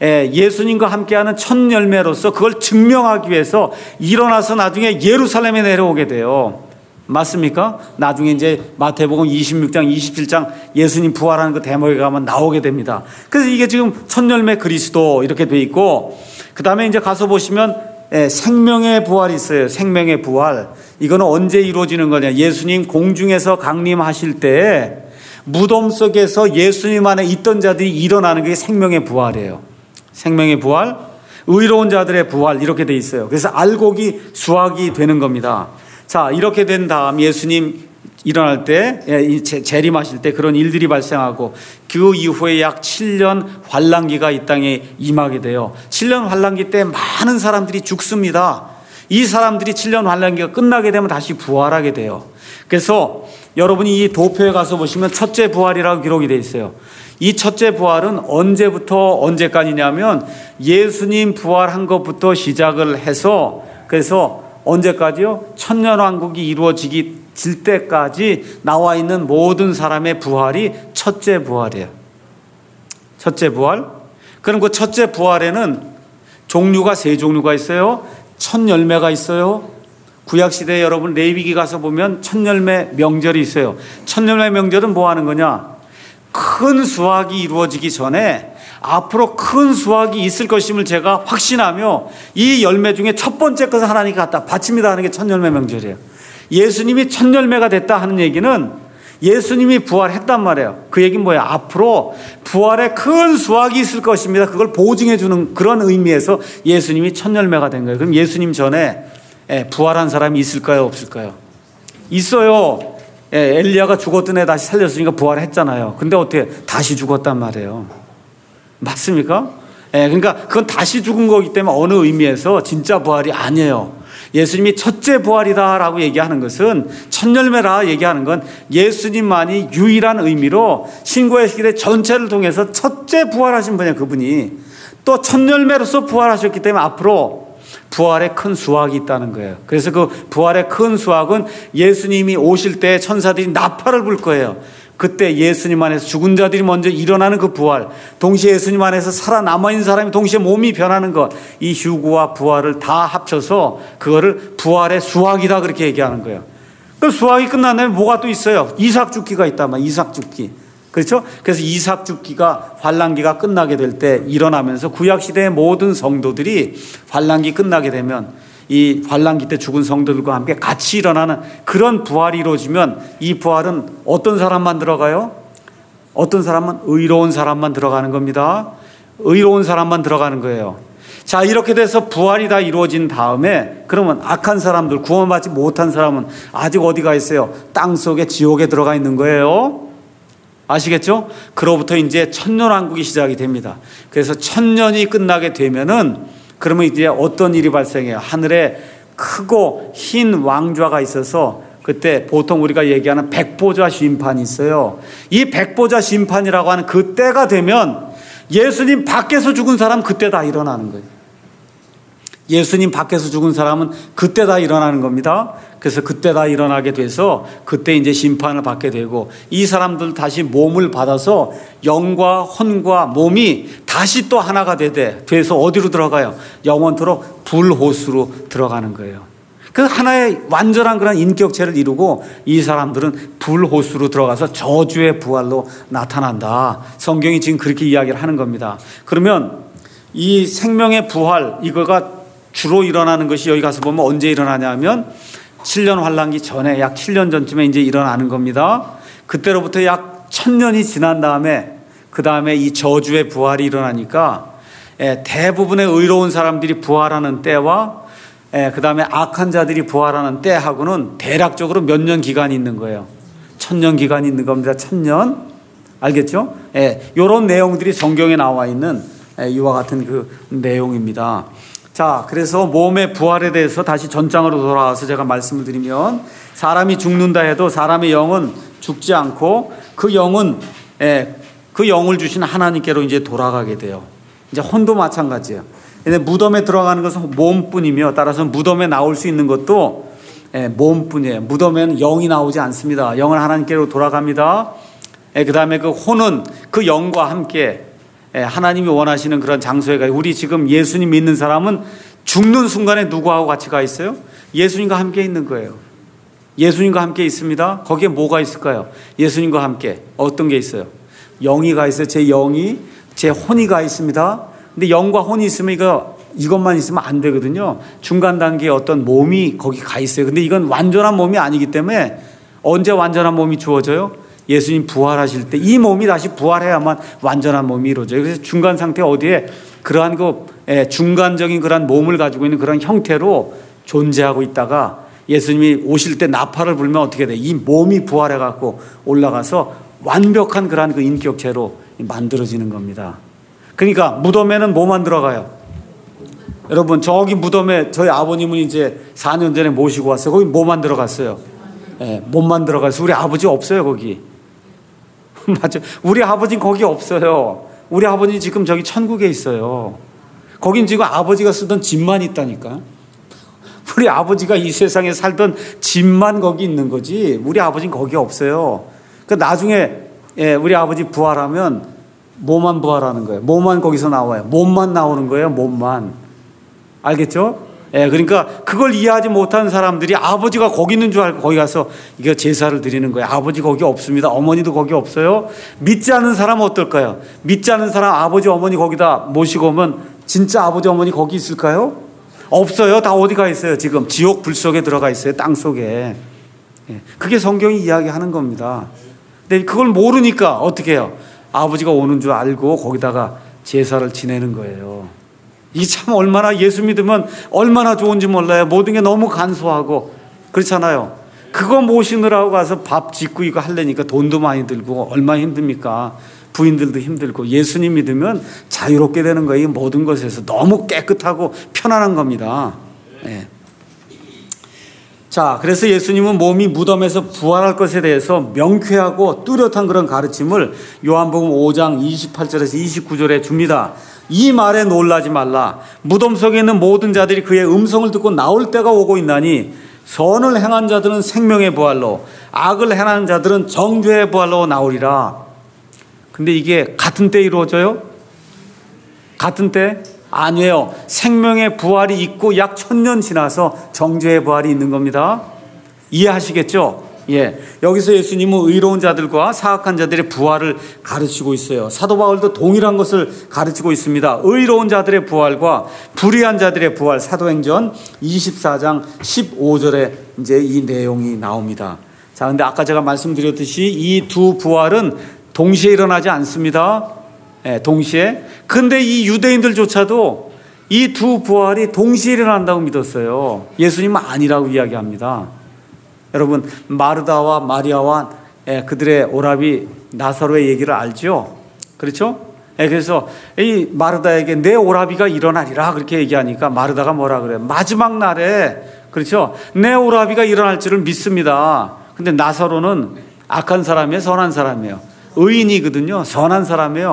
예수님과 함께하는 첫 열매로서 그걸 증명하기 위해서 일어나서 나중에 예루살렘에 내려오게 돼요. 맞습니까? 나중에 이제 마태복음 26장, 27장 예수님 부활하는 그 대목에 가면 나오게 됩니다. 그래서 이게 지금 첫 열매 그리스도 이렇게 돼 있고, 그 다음에 이제 가서 보시면 생명의 부활이 있어요. 생명의 부활. 이거는 언제 이루어지는 거냐? 예수님 공중에서 강림하실 때 무덤 속에서 예수님 안에 있던 자들이 일어나는 게 생명의 부활이에요. 생명의 부활, 의로운 자들의 부활 이렇게 돼 있어요. 그래서 알곡이 수확이 되는 겁니다. 자, 이렇게 된 다음 예수님 일어날 때, 재림하실 때 그런 일들이 발생하고 그 이후에 약 7년 환란기가 이 땅에 임하게 돼요. 7년 환란기 때 많은 사람들이 죽습니다. 이 사람들이 7년 환란기가 끝나게 되면 다시 부활하게 돼요. 그래서 여러분이 이 도표에 가서 보시면 첫째 부활이라고 기록이 되어 있어요. 이 첫째 부활은 언제부터 언제까지냐면 예수님 부활한 것부터 시작을 해서 그래서 언제까지요? 천년왕국이 이루어질 때까지 나와 있는 모든 사람의 부활이 첫째 부활이에요. 첫째 부활. 그럼 그 첫째 부활에는 종류가 세 종류가 있어요. 첫 열매가 있어요. 구약시대에 여러분 레위기 가서 보면 첫 열매 명절이 있어요. 첫 열매 명절은 뭐 하는 거냐? 큰 수확이 이루어지기 전에 앞으로 큰 수확이 있을 것임을 제가 확신하며 이 열매 중에 첫 번째 것을 하나님께 갖다 바칩니다 하는 게 첫 열매 명절이에요. 예수님이 첫 열매가 됐다 하는 얘기는 예수님이 부활했단 말이에요. 그 얘기는 뭐예요? 앞으로 부활에 큰 수확이 있을 것입니다. 그걸 보증해 주는 그런 의미에서 예수님이 첫 열매가 된 거예요. 그럼 예수님 전에 부활한 사람이 있을까요? 없을까요? 있어요. 엘리야가 죽었던 애 다시 살렸으니까 부활했잖아요. 근데 어떻게 다시 죽었단 말이에요. 맞습니까? 그러니까 그건 다시 죽은 거기 때문에 어느 의미에서 진짜 부활이 아니에요. 예수님이 첫째 부활이다라고 얘기하는 것은 첫 열매라 얘기하는 건 예수님만이 유일한 의미로 신구의 시대 전체를 통해서 첫째 부활하신 분이에요. 그분이 또 첫 열매로서 부활하셨기 때문에 앞으로 부활의 큰 수확이 있다는 거예요. 그래서 그 부활의 큰 수확은 예수님이 오실 때 천사들이 나팔을 불 거예요. 그때 예수님 안에서 죽은 자들이 먼저 일어나는 그 부활, 동시에 예수님 안에서 살아남아있는 사람이 동시에 몸이 변하는 것, 이 휴구와 부활을 다 합쳐서 그거를 부활의 수확이다 그렇게 얘기하는 거예요. 그 수확이 끝난 다음에 뭐가 또 있어요? 이삭 죽기가 있단 말이에요. 이삭 죽기. 그렇죠? 그래서 이삭 죽기가 환란기가 끝나게 될 때 일어나면서 구약시대의 모든 성도들이 환란기 끝나게 되면 이 환란기 때 죽은 성도들과 함께 같이 일어나는 그런 부활이 이루어지면 이 부활은 어떤 사람만 들어가요? 어떤 사람은? 의로운 사람만 들어가는 겁니다. 의로운 사람만 들어가는 거예요. 자, 이렇게 돼서 부활이 다 이루어진 다음에 그러면 악한 사람들, 구원받지 못한 사람은 아직 어디가 있어요? 땅속에 지옥에 들어가 있는 거예요. 아시겠죠? 그로부터 이제 천년왕국이 시작이 됩니다. 그래서 천년이 끝나게 되면은 그러면 이제 어떤 일이 발생해요? 하늘에 크고 흰 왕좌가 있어서 그때 보통 우리가 얘기하는 백보자 심판이 있어요. 이 백보자 심판이라고 하는 그 때가 되면 예수님 밖에서 죽은 사람 그때 다 일어나는 거예요. 예수님 밖에서 죽은 사람은 그때 다 일어나는 겁니다. 그래서 그때 다 일어나게 돼서 그때 이제 심판을 받게 되고, 이 사람들 다시 몸을 받아서 영과 혼과 몸이 다시 또 하나가 돼서 어디로 들어가요? 영원토록 불호수로 들어가는 거예요. 그 하나의 완전한 그런 인격체를 이루고 이 사람들은 불호수로 들어가서 저주의 부활로 나타난다. 성경이 지금 그렇게 이야기를 하는 겁니다. 그러면 이 생명의 부활, 이거가 주로 일어나는 것이 여기 가서 보면 언제 일어나냐면 7년 환란기 전에, 약 7년 전쯤에 이제 일어나는 겁니다. 그때로부터 약 1000년이 지난 다음에, 그 다음에 이 저주의 부활이 일어나니까 대부분의 의로운 사람들이 부활하는 때와 그 다음에 악한 자들이 부활하는 때하고는 대략적으로 몇 년 기간이 있는 거예요. 1000년 기간이 있는 겁니다. 1000년. 알겠죠? 이런 내용들이 성경에 나와 있는 이와 같은 그 내용입니다. 자, 그래서 몸의 부활에 대해서 다시 전장으로 돌아와서 제가 말씀을 드리면, 사람이 죽는다 해도 사람의 영은 죽지 않고 그 영은 그 영을 주신 하나님께로 이제 돌아가게 돼요. 이제 혼도 마찬가지예요. 근데 무덤에 들어가는 것은 몸뿐이며, 따라서 무덤에 나올 수 있는 것도 몸뿐이에요. 무덤에는 영이 나오지 않습니다. 영은 하나님께로 돌아갑니다. 그 다음에 그 혼은 그 영과 함께 하나님이 원하시는 그런 장소에 가요. 우리 지금 예수님 믿는 사람은 죽는 순간에 누구하고 같이 가 있어요? 예수님과 함께 있는 거예요. 예수님과 함께 있습니다. 거기에 뭐가 있을까요? 예수님과 함께 어떤 게 있어요? 영이 가 있어요. 제 영이, 제 혼이 가 있습니다. 근데 영과 혼이 있으면 이것만 있으면 안 되거든요. 중간 단계에 어떤 몸이 거기 가 있어요. 근데 이건 완전한 몸이 아니기 때문에 언제 완전한 몸이 주어져요? 예수님 부활하실 때 이 몸이 다시 부활해야만 완전한 몸이 이루어져요. 그래서 중간 상태 어디에 그러한 중간적인 그러한 몸을 가지고 있는 그런 형태로 존재하고 있다가 예수님이 오실 때 나팔을 불면 어떻게 돼요? 이 몸이 부활해 갖고 올라가서 완벽한 그러한 그 인격체로 만들어지는 겁니다. 그러니까 무덤에는 뭐만 들어가요? 여러분, 저기 무덤에 저희 아버님은 이제 4년 전에 모시고 왔어요. 거기 뭐만 들어갔어요? 몸만 들어갔어요. 우리 아버지 없어요, 거기. 맞죠? 우리 아버지는 거기 없어요. 우리 아버지 지금 저기 천국에 있어요. 거긴 지금 아버지가 쓰던 집만 있다니까. 우리 아버지가 이 세상에 살던 집만 거기 있는 거지. 우리 아버지는 거기 없어요. 그 나중에 우리 아버지 부활하면 뭐만 부활하는 거예요? 뭐만 거기서 나와요? 몸만 나오는 거예요, 몸만. 알겠죠? 그러니까 그걸 이해하지 못하는 사람들이 아버지가 거기 있는 줄 알고 거기 가서 이거 제사를 드리는 거예요. 아버지 거기 없습니다. 어머니도 거기 없어요. 믿지 않는 사람은 어떨까요? 믿지 않는 사람 아버지 어머니 거기다 모시고 오면 진짜 아버지 어머니 거기 있을까요? 없어요. 다 어디 가 있어요? 지금 지옥 불 속에 들어가 있어요. 땅 속에. 그게 성경이 이야기하는 겁니다. 근데 그걸 모르니까 어떻게 해요? 아버지가 오는 줄 알고 거기다가 제사를 지내는 거예요. 이 참 얼마나 예수 믿으면 얼마나 좋은지 몰라요. 모든 게 너무 간소하고 그렇잖아요. 그거 모시느라고 가서 밥 짓고 이거 하려니까 돈도 많이 들고 얼마나 힘듭니까? 부인들도 힘들고. 예수님 믿으면 자유롭게 되는 거예요. 모든 것에서 너무 깨끗하고 편안한 겁니다. 자, 그래서 예수님은 몸이 무덤에서 부활할 것에 대해서 명쾌하고 뚜렷한 그런 가르침을 요한복음 5장 28절에서 29절에 줍니다. 이 말에 놀라지 말라. 무덤 속에 있는 모든 자들이 그의 음성을 듣고 나올 때가 오고 있나니 선을 행한 자들은 생명의 부활로, 악을 행한 자들은 정죄의 부활로 나오리라. 근데 이게 같은 때 이루어져요? 같은 때? 아니에요. 생명의 부활이 있고 약 1000년 지나서 정죄의 부활이 있는 겁니다. 이해하시겠죠? 여기서 예수님은 의로운 자들과 사악한 자들의 부활을 가르치고 있어요. 사도 바울도 동일한 것을 가르치고 있습니다. 의로운 자들의 부활과 불의한 자들의 부활, 사도행전 24장 15절에 이제 이 내용이 나옵니다. 자, 근데 아까 제가 말씀드렸듯이 이 두 부활은 동시에 일어나지 않습니다. 동시에. 근데 이 유대인들조차도 이 두 부활이 동시에 일어난다고 믿었어요. 예수님은 아니라고 이야기합니다. 여러분, 마르다와 마리아와 그들의 오라비 나사로의 얘기를 알죠? 그렇죠? 그래서 이 마르다에게 내 오라비가 일어나리라 그렇게 얘기하니까 마르다가 뭐라 그래요? 마지막 날에, 그렇죠? 내 오라비가 일어날 줄을 믿습니다. 근데 나사로는 악한 사람이에요? 선한 사람이에요? 의인이거든요. 선한 사람이에요.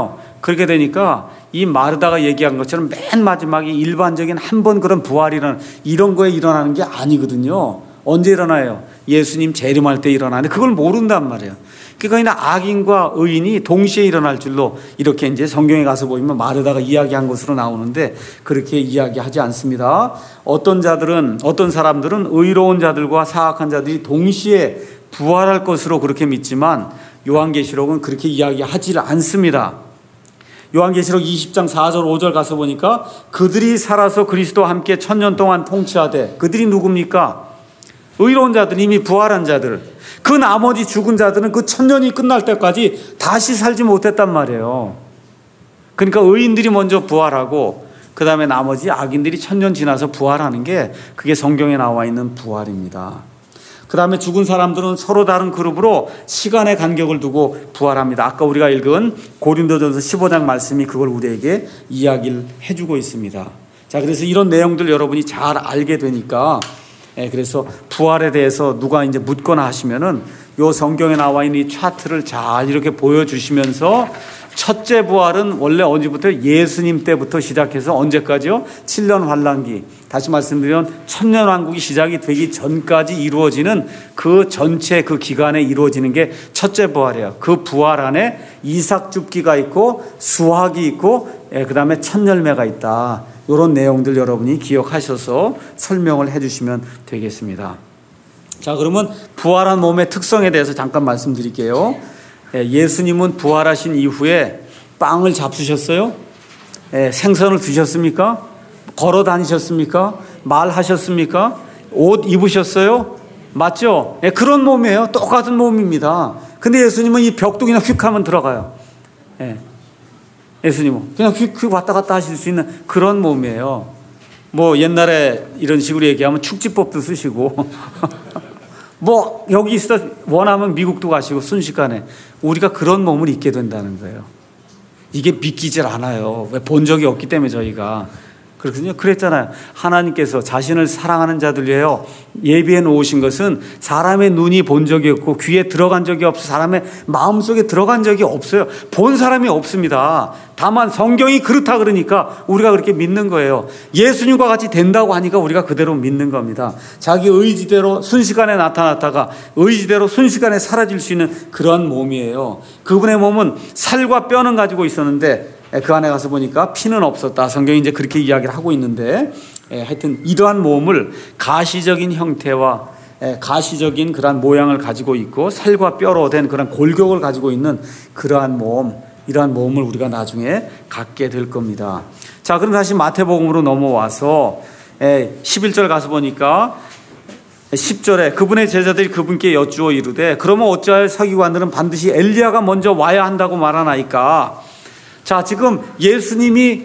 그렇게 되니까 이 마르다가 얘기한 것처럼 맨 마지막에 일반적인 한 번 그런 부활이라는 이런 거에 일어나는 게 아니거든요. 언제 일어나요? 예수님 재림할 때 일어나는데 그걸 모른단 말이에요. 그러니까 악인과 의인이 동시에 일어날 줄로 이렇게 이제 성경에 가서 보면 마르다가 이야기한 것으로 나오는데 그렇게 이야기하지 않습니다. 어떤 사람들은 의로운 자들과 사악한 자들이 동시에 부활할 것으로 그렇게 믿지만 요한계시록은 그렇게 이야기하지 않습니다. 요한계시록 20장 4절 5절 가서 보니까 그들이 살아서 그리스도와 함께 1000년 동안 통치하되, 그들이 누굽니까? 의로운 자들, 이미 부활한 자들. 그 나머지 죽은 자들은 그 1000년이 끝날 때까지 다시 살지 못했단 말이에요. 그러니까 의인들이 먼저 부활하고 그 다음에 나머지 악인들이 1000년 지나서 부활하는 게 그게 성경에 나와 있는 부활입니다. 그 다음에 죽은 사람들은 서로 다른 그룹으로 시간의 간격을 두고 부활합니다. 아까 우리가 읽은 고린도전서 15장 말씀이 그걸 우리에게 이야기를 해주고 있습니다. 자, 그래서 이런 내용들 여러분이 잘 알게 되니까, 그래서 부활에 대해서 누가 이제 묻거나 하시면은 요 성경에 나와 있는 이 차트를 잘 이렇게 보여주시면서 첫째 부활은 원래 언제부터? 예수님 때부터 시작해서 언제까지요? 7년 환란기. 다시 말씀드리면 천년왕국이 시작이 되기 전까지 이루어지는 그 전체 그 기간에 이루어지는 게 첫째 부활이에요. 그 부활 안에 이삭 줍기가 있고 수확이 있고 그 다음에 첫 열매가 있다. 이런 내용들 여러분이 기억하셔서 설명을 해주시면 되겠습니다. 자, 그러면 부활한 몸의 특성에 대해서 잠깐 말씀드릴게요. 예수님은 부활하신 이후에 빵을 잡수셨어요? 생선을 드셨습니까? 걸어 다니셨습니까? 말하셨습니까? 옷 입으셨어요? 맞죠? 그런 몸이에요. 똑같은 몸입니다. 근데 예수님은 이 벽도 그냥 휙 하면 들어가요. 예수님은 그냥 휙 왔다 갔다 하실 수 있는 그런 몸이에요. 뭐 옛날에 이런 식으로 얘기하면 축지법도 쓰시고 뭐 여기 있어 원하면 미국도 가시고 순식간에 우리가 그런 몸을 입게 된다는 거예요. 이게 믿기질 않아요. 왜? 본 적이 없기 때문에 저희가. 그렇거든요. 그랬잖아요. 하나님께서 자신을 사랑하는 자들 위하여 예비해 놓으신 것은 사람의 눈이 본 적이 없고 귀에 들어간 적이 없어, 사람의 마음속에 들어간 적이 없어요. 본 사람이 없습니다. 다만 성경이 그렇다 그러니까 우리가 그렇게 믿는 거예요. 예수님과 같이 된다고 하니까 우리가 그대로 믿는 겁니다. 자기 의지대로 순식간에 나타났다가 의지대로 순식간에 사라질 수 있는 그런 몸이에요. 그분의 몸은 살과 뼈는 가지고 있었는데 그 안에 가서 보니까 피는 없었다. 성경이 이제 그렇게 이야기를 하고 있는데, 하여튼 이러한 몸을 가시적인 형태와 가시적인 그러한 모양을 가지고 있고 살과 뼈로 된 그런 골격을 가지고 있는 그러한 몸, 이러한 몸을 우리가 나중에 갖게 될 겁니다. 자, 그럼 다시 마태복음으로 넘어와서 11절 가서 보니까 10절에 그분의 제자들이 그분께 여쭈어 이르되 그러면 어찌하여 서기관들은 반드시 엘리야가 먼저 와야 한다고 말하나이까. 자, 지금 예수님이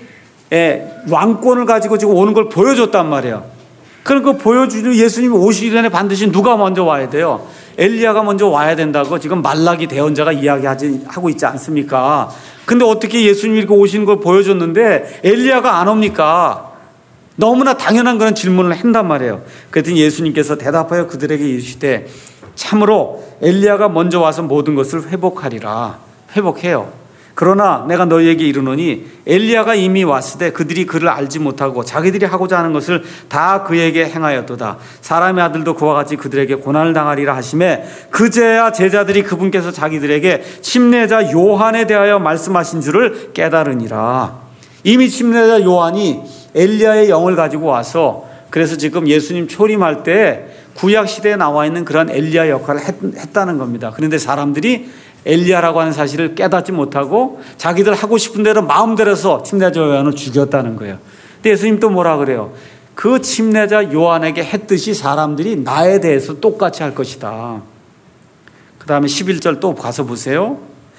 왕권을 가지고 지금 오는 걸 보여줬단 말이에요. 그럼 그 보여주는 예수님이 오시기 전에 반드시 누가 먼저 와야 돼요? 엘리야가 먼저 와야 된다고 지금 말라기 대언자가 이야기하고 있지 않습니까? 근데 어떻게 예수님이 이렇게 오시는 걸 보여줬는데 엘리야가 안 옵니까? 너무나 당연한 그런 질문을 한단 말이에요. 그랬더니 예수님께서 대답하여 그들에게 이르시되 참으로 엘리야가 먼저 와서 모든 것을 회복하리라. 회복해요. 그러나 내가 너희에게 이르노니 엘리야가 이미 왔으되 그들이 그를 알지 못하고 자기들이 하고자 하는 것을 다 그에게 행하였도다. 사람의 아들도 그와 같이 그들에게 고난을 당하리라 하시매 그제야 제자들이 그분께서 자기들에게 침례자 요한에 대하여 말씀하신 줄을 깨달으니라. 이미 침례자 요한이 엘리야의 영을 가지고 와서, 그래서 지금 예수님 초림할 때 구약 시대에 나와 있는 그런 엘리야 역할을 했다는 겁니다. 그런데 사람들이 엘리야라고 하는 사실을 깨닫지 못하고 자기들 하고 싶은 대로 마음대로서 침례자 요한을 죽였다는 거예요. 근데 예수님 또 뭐라 그래요? 그 침례자 요한에게 했듯이 사람들이 나에 대해서 똑같이 할 것이다. 그 다음에 11절 또 가서 보세요.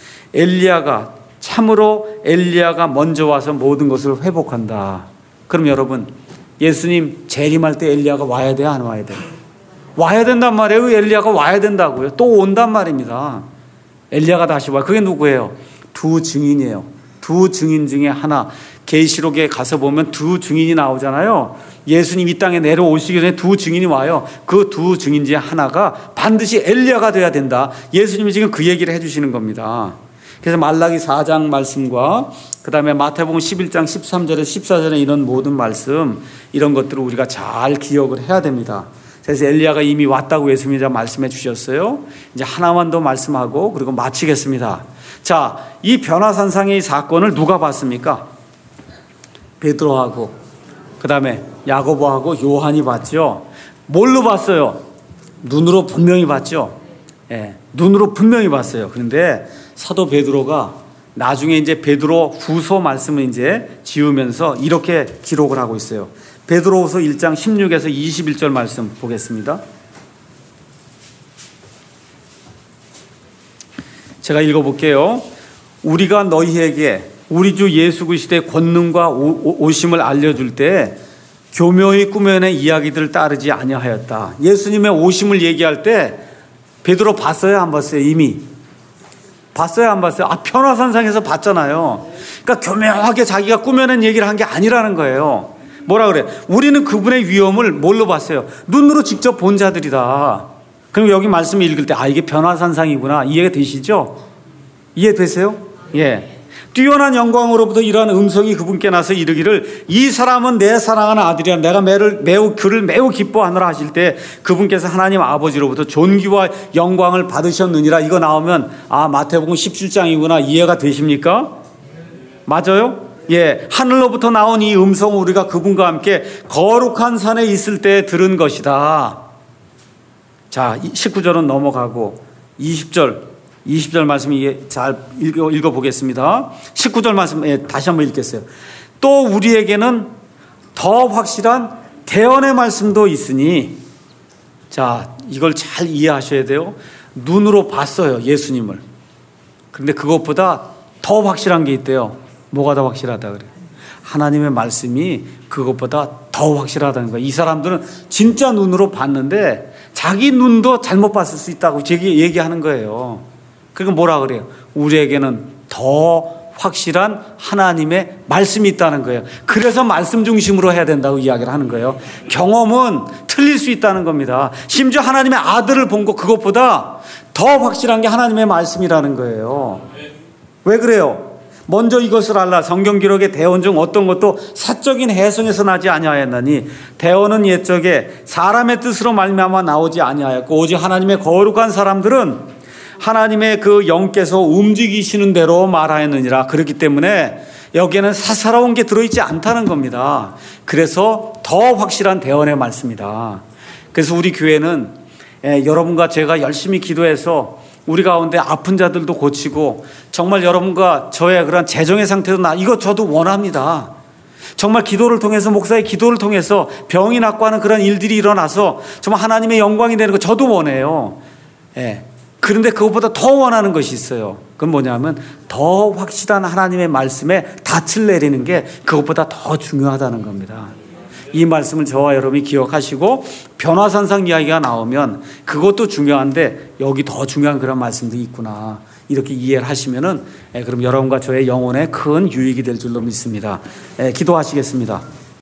참으로 엘리야가 먼저 와서 모든 것을 회복한다. 그럼 여러분, 예수님 재림할 때 엘리야가 와야 돼요, 안 와야 돼요? 와야 된단 말이에요. 엘리야가 와야 된다고요. 또 온단 말입니다. 엘리야가 다시 와요. 그게 누구예요? 두 증인이에요. 두 증인 중에 하나. 계시록에 가서 보면 두 증인이 나오잖아요. 예수님 이 땅에 내려오시기 전에 두 증인이 와요. 그 두 증인 중에 하나가 반드시 엘리야가 돼야 된다. 예수님이 지금 그 얘기를 해주시는 겁니다. 그래서 말라기 4장 말씀과 그 다음에 마태복음 11장 13절에 14절에 이런 모든 말씀, 이런 것들을 우리가 잘 기억을 해야 됩니다. 그래서 엘리야가 이미 왔다고 예수님이 말씀해 주셨어요. 이제 하나만 더 말씀하고 그리고 마치겠습니다. 자, 이 변화산상의 사건을 누가 봤습니까? 베드로하고 그 다음에 야고보하고 요한이 봤죠. 뭘로 봤어요? 눈으로 분명히 봤죠. 예, 눈으로 분명히 봤어요. 그런데 사도 베드로가 나중에 이제 베드로 후서 말씀을 이제 지으면서 이렇게 기록을 하고 있어요. 베드로후서 1장 16에서 21절 말씀 보겠습니다. 제가 읽어볼게요. 우리가 너희에게 우리 주 예수 그리스도의 권능과 오심을 알려줄 때 교묘히 꾸며낸 이야기들을 따르지 아니하였다. 예수님의 오심을 얘기할 때 베드로 봤어요, 안 봤어요? 이미 봤어요, 안 봤어요? 변화산상에서 봤잖아요. 그러니까 교묘하게 자기가 꾸며낸 얘기를 한 게 아니라는 거예요. 뭐라 그래? 우리는 그분의 위엄을 뭘로 봤어요? 눈으로 직접 본 자들이다. 그럼 여기 말씀을 읽을 때 이게 변화산상이구나, 이해가 되시죠? 이해되세요? 예. 뛰어난 영광으로부터 이러한 음성이 그분께 나서 이르기를 이 사람은 내 사랑하는 아들이라, 내가 그를 매우 기뻐하노라 하실 때 그분께서 하나님 아버지로부터 존귀와 영광을 받으셨느니라. 이거 나오면 마태복음 17장이구나, 이해가 되십니까? 맞아요? 예, 하늘로부터 나온 이 음성을 우리가 그분과 함께 거룩한 산에 있을 때 들은 것이다. 자, 19절은 넘어가고 20절 말씀 잘 읽어보겠습니다. 19절 말씀 다시 한번 읽겠어요. 또 우리에게는 더 확실한 대언의 말씀도 있으니, 자, 이걸 잘 이해하셔야 돼요. 눈으로 봤어요, 예수님을. 그런데 그것보다 더 확실한 게 있대요. 뭐가 더 확실하다 그래요? 하나님의 말씀이 그것보다 더 확실하다는 거예요. 이 사람들은 진짜 눈으로 봤는데 자기 눈도 잘못 봤을 수 있다고 얘기하는 거예요. 그러니까 뭐라 그래요? 우리에게는 더 확실한 하나님의 말씀이 있다는 거예요. 그래서 말씀 중심으로 해야 된다고 이야기를 하는 거예요. 경험은 틀릴 수 있다는 겁니다. 심지어 하나님의 아들을 본 것, 그것보다 더 확실한 게 하나님의 말씀이라는 거예요. 왜 그래요? 먼저 이것을 알라. 성경 기록의 대언 중 어떤 것도 사적인 해석에서 나지 아니하였나니 대언은 옛적에 사람의 뜻으로 말미암아 나오지 아니하였고 오직 하나님의 거룩한 사람들은 하나님의 그 영께서 움직이시는 대로 말하였느니라. 그렇기 때문에 여기에는 사사로운 게 들어있지 않다는 겁니다. 그래서 더 확실한 대언의 말씀이다. 그래서 우리 교회는 여러분과 제가 열심히 기도해서 우리 가운데 아픈 자들도 고치고, 정말 여러분과 저의 그런 재정의 상태도 이거 저도 원합니다. 정말 기도를 통해서, 목사의 기도를 통해서 병이 낫고 하는 그런 일들이 일어나서 정말 하나님의 영광이 되는 거 저도 원해요. 예. 그런데 그것보다 더 원하는 것이 있어요. 그건 뭐냐면 더 확실한 하나님의 말씀에 닻을 내리는 게 그것보다 더 중요하다는 겁니다. 이 말씀을 저와 여러분이 기억하시고 변화산상 이야기가 나오면 그것도 중요한데 여기 더 중요한 그런 말씀도 있구나, 이렇게 이해를 하시면은 그럼 여러분과 저의 영혼에 큰 유익이 될 줄로 믿습니다. 기도하시겠습니다.